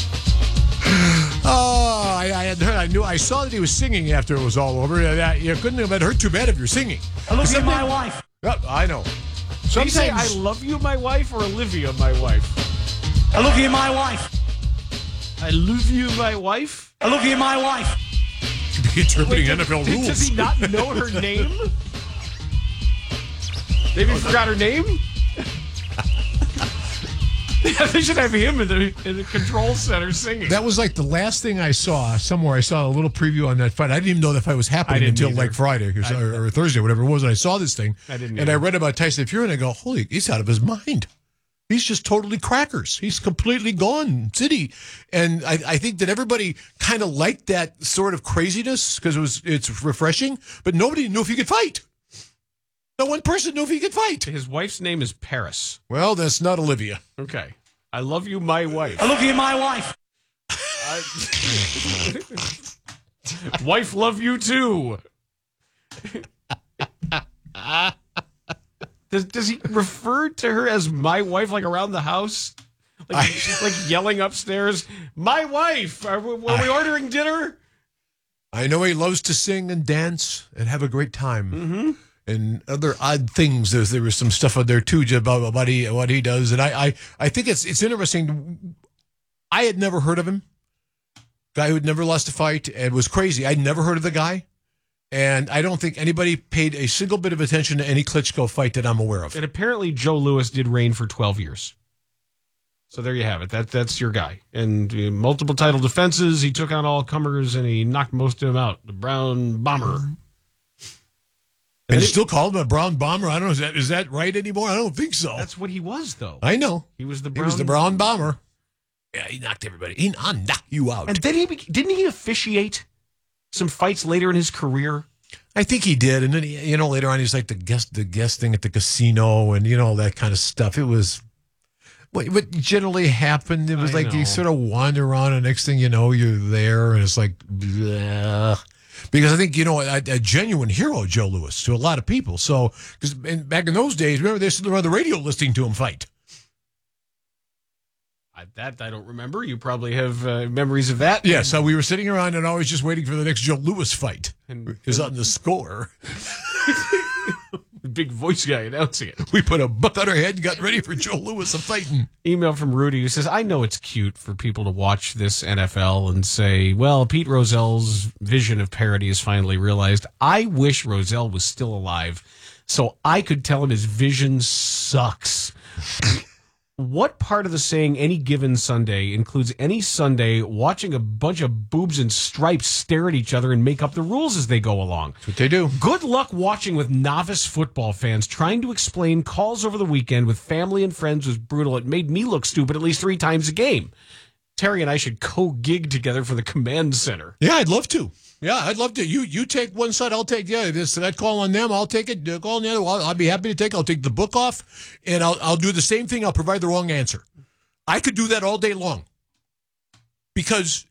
Oh, I, I had heard. I knew. I saw that he was singing after it was all over. Yeah, you couldn't have been hurt too bad if you're singing. I love you, my wife. Yep, I know. Did you say I love you, my wife, or Olivia, my wife? I love you, my wife. I love you, my wife. I love you, my wife. Be interpreting Wait, N F L did, rules. Does he not know her name? They even forgot her name. Yeah, they should have him in the, in the control center singing. That was like the last thing I saw somewhere. I saw a little preview on that fight. I didn't even know that fight was happening until either. like Friday or, I, or Thursday, whatever it was. And I saw this thing. I didn't and either. I read about Tyson Fury, and I go, holy, he's out of his mind. He's just totally crackers. He's completely gone city. And I, I think that everybody kind of liked that sort of craziness because it was it's refreshing, but nobody knew if he could fight. No one person knew if he could fight. His wife's name is Paris. Well, that's not Olivia. Okay. I love you, my wife. I love you, my wife. I... Wife, love you too. Does, does he refer to her as my wife, like around the house? Like, I, like yelling upstairs, my wife, are we, were we ordering dinner? I know he loves to sing and dance and have a great time. Mm-hmm. And other odd things. There's, there was some stuff out there too about what he what he does, and I, I, I think it's it's interesting. I had never heard of him. Guy who had never lost a fight and was crazy. I'd never heard of the guy, and I don't think anybody paid a single bit of attention to any Klitschko fight that I'm aware of. And apparently, Joe Louis did reign for twelve years. So there you have it. That that's your guy. And uh, multiple title defenses. He took on all comers and he knocked most of them out. The Brown Bomber. And, and they still call him a Brown Bomber. I don't know. Is that is that right anymore? I don't think so. That's what he was, though. I know. He was the Brown, he was the Brown Bomber. Yeah, he knocked everybody. He knocked you out. And then he didn't he officiate some fights later in his career? I think he did. And then he, you know, later on, he's like the guest, the guest thing at the casino, and you know that kind of stuff. It was what, what generally happened. It was I like know. You sort of wander around, and next thing you know, you're there, and it's like. Bleh. Because I think, you know, a, a genuine hero, Joe Louis, to a lot of people. So, because back in those days, remember, they stood around the radio listening to him fight. I, that I don't remember. You probably have uh, memories of that. Yeah, so we were sitting around and always just waiting for the next Joe Louis fight. And is on the score. Big voice guy announcing it. We put a butt on our head and got ready for Joe Louis a fighting. Email from Rudy who says, I know it's cute for people to watch this N F L and say, well, Pete Rozell's vision of parody is finally realized. I wish Rozell was still alive so I could tell him his vision sucks. What part of the saying any given Sunday includes any Sunday watching a bunch of boobs and stripes stare at each other and make up the rules as they go along? That's what they do. Good luck watching with novice football fans trying to explain calls over the weekend with family and friends was brutal. It made me look stupid at least three times a game. Terry and I should co-gig together for the command center. Yeah, I'd love to. Yeah, I'd love to. You you take one side, I'll take the other. This that call on them, I'll take it. The call on the other, I'll, I'll be happy to take. I'll take the book off, and I'll I'll do the same thing. I'll provide the wrong answer. I could do that all day long, because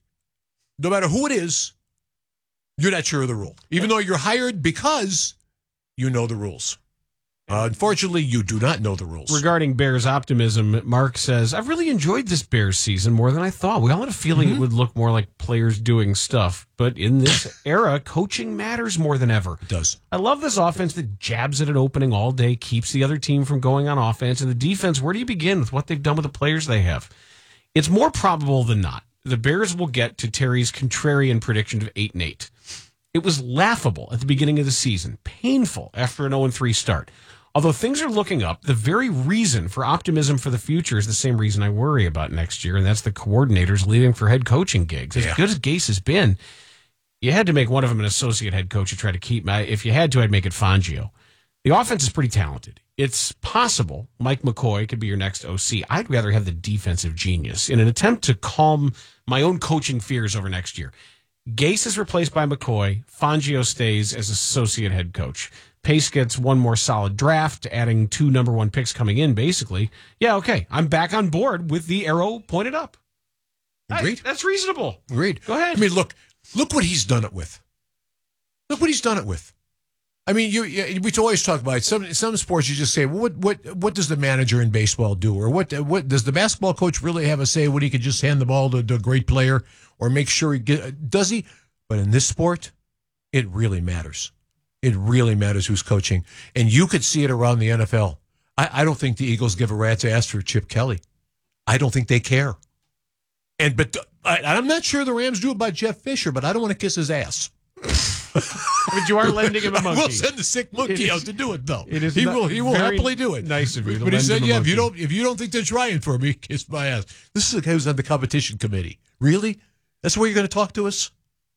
no matter who it is, you're not sure of the rule, even though you're hired because you know the rules. Uh, unfortunately, you do not know the rules. Regarding Bears optimism, Mark says, I've really enjoyed this Bears season more than I thought. We all had a feeling mm-hmm. it would look more like players doing stuff. But in this era, coaching matters more than ever. It does. I love this offense that jabs at an opening all day, keeps the other team from going on offense. And the defense, where do you begin with what they've done with the players they have? It's more probable than not. The Bears will get to Terry's contrarian prediction of eight and eight. It was laughable at the beginning of the season, painful after an oh and three start. Although things are looking up, the very reason for optimism for the future is the same reason I worry about next year, and that's the coordinators leaving for head coaching gigs. As yeah. good as Gase has been, you had to make one of them an associate head coach to try to keep him. If you had to, I'd make it Fangio. The offense is pretty talented. It's possible Mike McCoy could be your next O C. I'd rather have the defensive genius. In an attempt to calm my own coaching fears over next year, Gase is replaced by McCoy. Fangio stays as associate head coach. Pace gets one more solid draft, adding two number one picks coming in, basically. Yeah, okay. I'm back on board with the arrow pointed up. Agreed. Hey, that's reasonable. Agreed. Go ahead. I mean, look, look what he's done it with. Look what he's done it with. I mean, you, you we always talk about it. Some some sports you just say, well, what what what does the manager in baseball do, or what what does the basketball coach really have a say? When he could just hand the ball to, to a great player, or make sure he get does he? But in this sport, it really matters. It really matters who's coaching. And you could see it around the N F L. I, I don't think the Eagles give a rat's ass for Chip Kelly. I don't think they care. And but I, I'm not sure the Rams do about Jeff Fisher, but I don't want to kiss his ass. But you are lending him a monkey. We'll send the sick monkey is, out to do it, though. It is he will. He will happily do it. Nice of you. But he said, "Yeah, if you don't, if you don't think they're trying for me, kiss my ass." This is the guy who's on the competition committee. Really? That's where you're going to talk to us?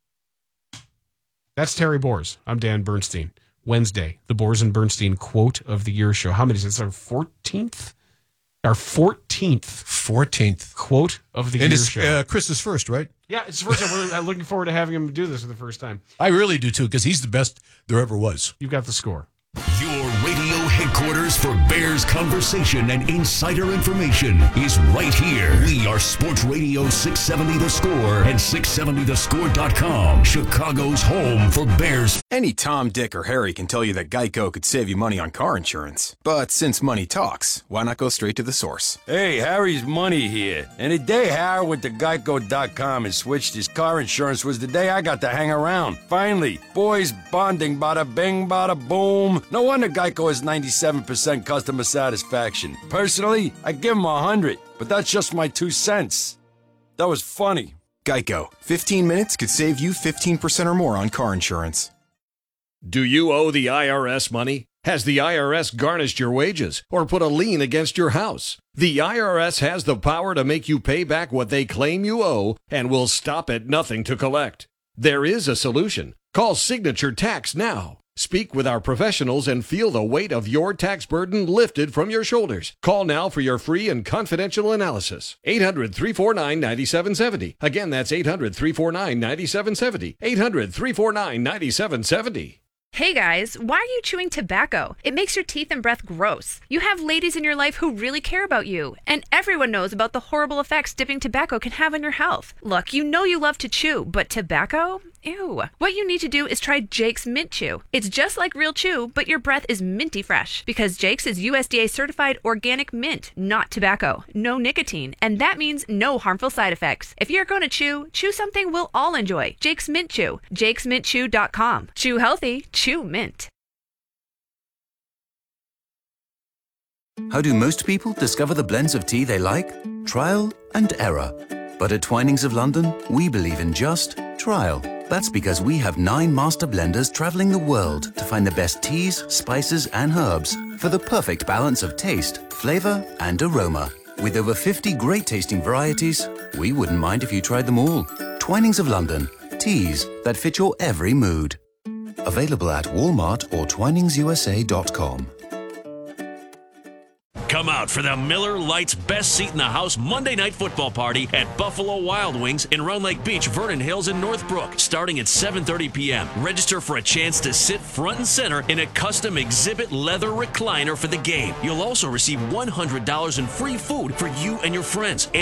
That's Terry Bors. I'm Dan Bernstein. Wednesday, the Bors and Bernstein quote of the year show. How many is this? Our fourteenth? Our fourteenth. fourteenth. Quote of the and year it's, show. Uh, Chris is first, right? Yeah, it's the first time. We're looking forward to having him do this for the first time. I really do, too, because he's the best there ever was. You've got the score. Your radio headquarters for Bears conversation and insider information is right here. We are Sports Radio six seventy The Score and six seventy the score dot com, Chicago's home for Bears. Any Tom, Dick, or Harry can tell you that Geico could save you money on car insurance. But since money talks, why not go straight to the source? Hey, Harry's money here. And the day Harry went to geico dot com and switched his car insurance was the day I got to hang around. Finally, boys bonding, bada bing, bada boom. No wonder Geico has ninety-seven percent customer satisfaction. Personally, I give them one hundred, but that's just my two cents. That was funny. Geico. fifteen minutes could save you fifteen percent or more on car insurance. Do you owe the I R S money? Has the I R S garnished your wages or put a lien against your house? The I R S has the power to make you pay back what they claim you owe and will stop at nothing to collect. There is a solution. Call Signature Tax now. Speak with our professionals and feel the weight of your tax burden lifted from your shoulders. Call now for your free and confidential analysis. eight hundred, three four nine, nine seven seven zero. Again, that's eight hundred, three four nine, nine seven seven zero. eight hundred, three four nine, nine seven seven zero. Hey guys, why are you chewing tobacco? It makes your teeth and breath gross. You have ladies in your life who really care about you, and everyone knows about the horrible effects dipping tobacco can have on your health. Look, you know you love to chew, but tobacco? Ew. What you need to do is try Jake's Mint Chew. It's just like real chew, but your breath is minty fresh because Jake's is U S D A certified organic mint, not tobacco. No nicotine, and that means no harmful side effects. If you're going to chew, chew something we'll all enjoy. Jake's Mint Chew. jakes mint chew dot com. Chew healthy, chew mint. How do most people discover the blends of tea they like? Trial and error. But at Twinings of London, we believe in just trial. That's because we have nine master blenders traveling the world to find the best teas, spices, and herbs for the perfect balance of taste, flavor, and aroma. With over fifty great tasting varieties, we wouldn't mind if you tried them all. Twinings of London. Teas that fit your every mood. Available at Walmart or Twinings U S A dot com. Come out for the Miller Lite's Best Seat in the House Monday Night Football Party at Buffalo Wild Wings in Round Lake Beach, Vernon Hills, and Northbrook, starting at seven thirty p.m. Register for a chance to sit front and center in a custom exhibit leather recliner for the game. You'll also receive one hundred dollars in free food for you and your friends.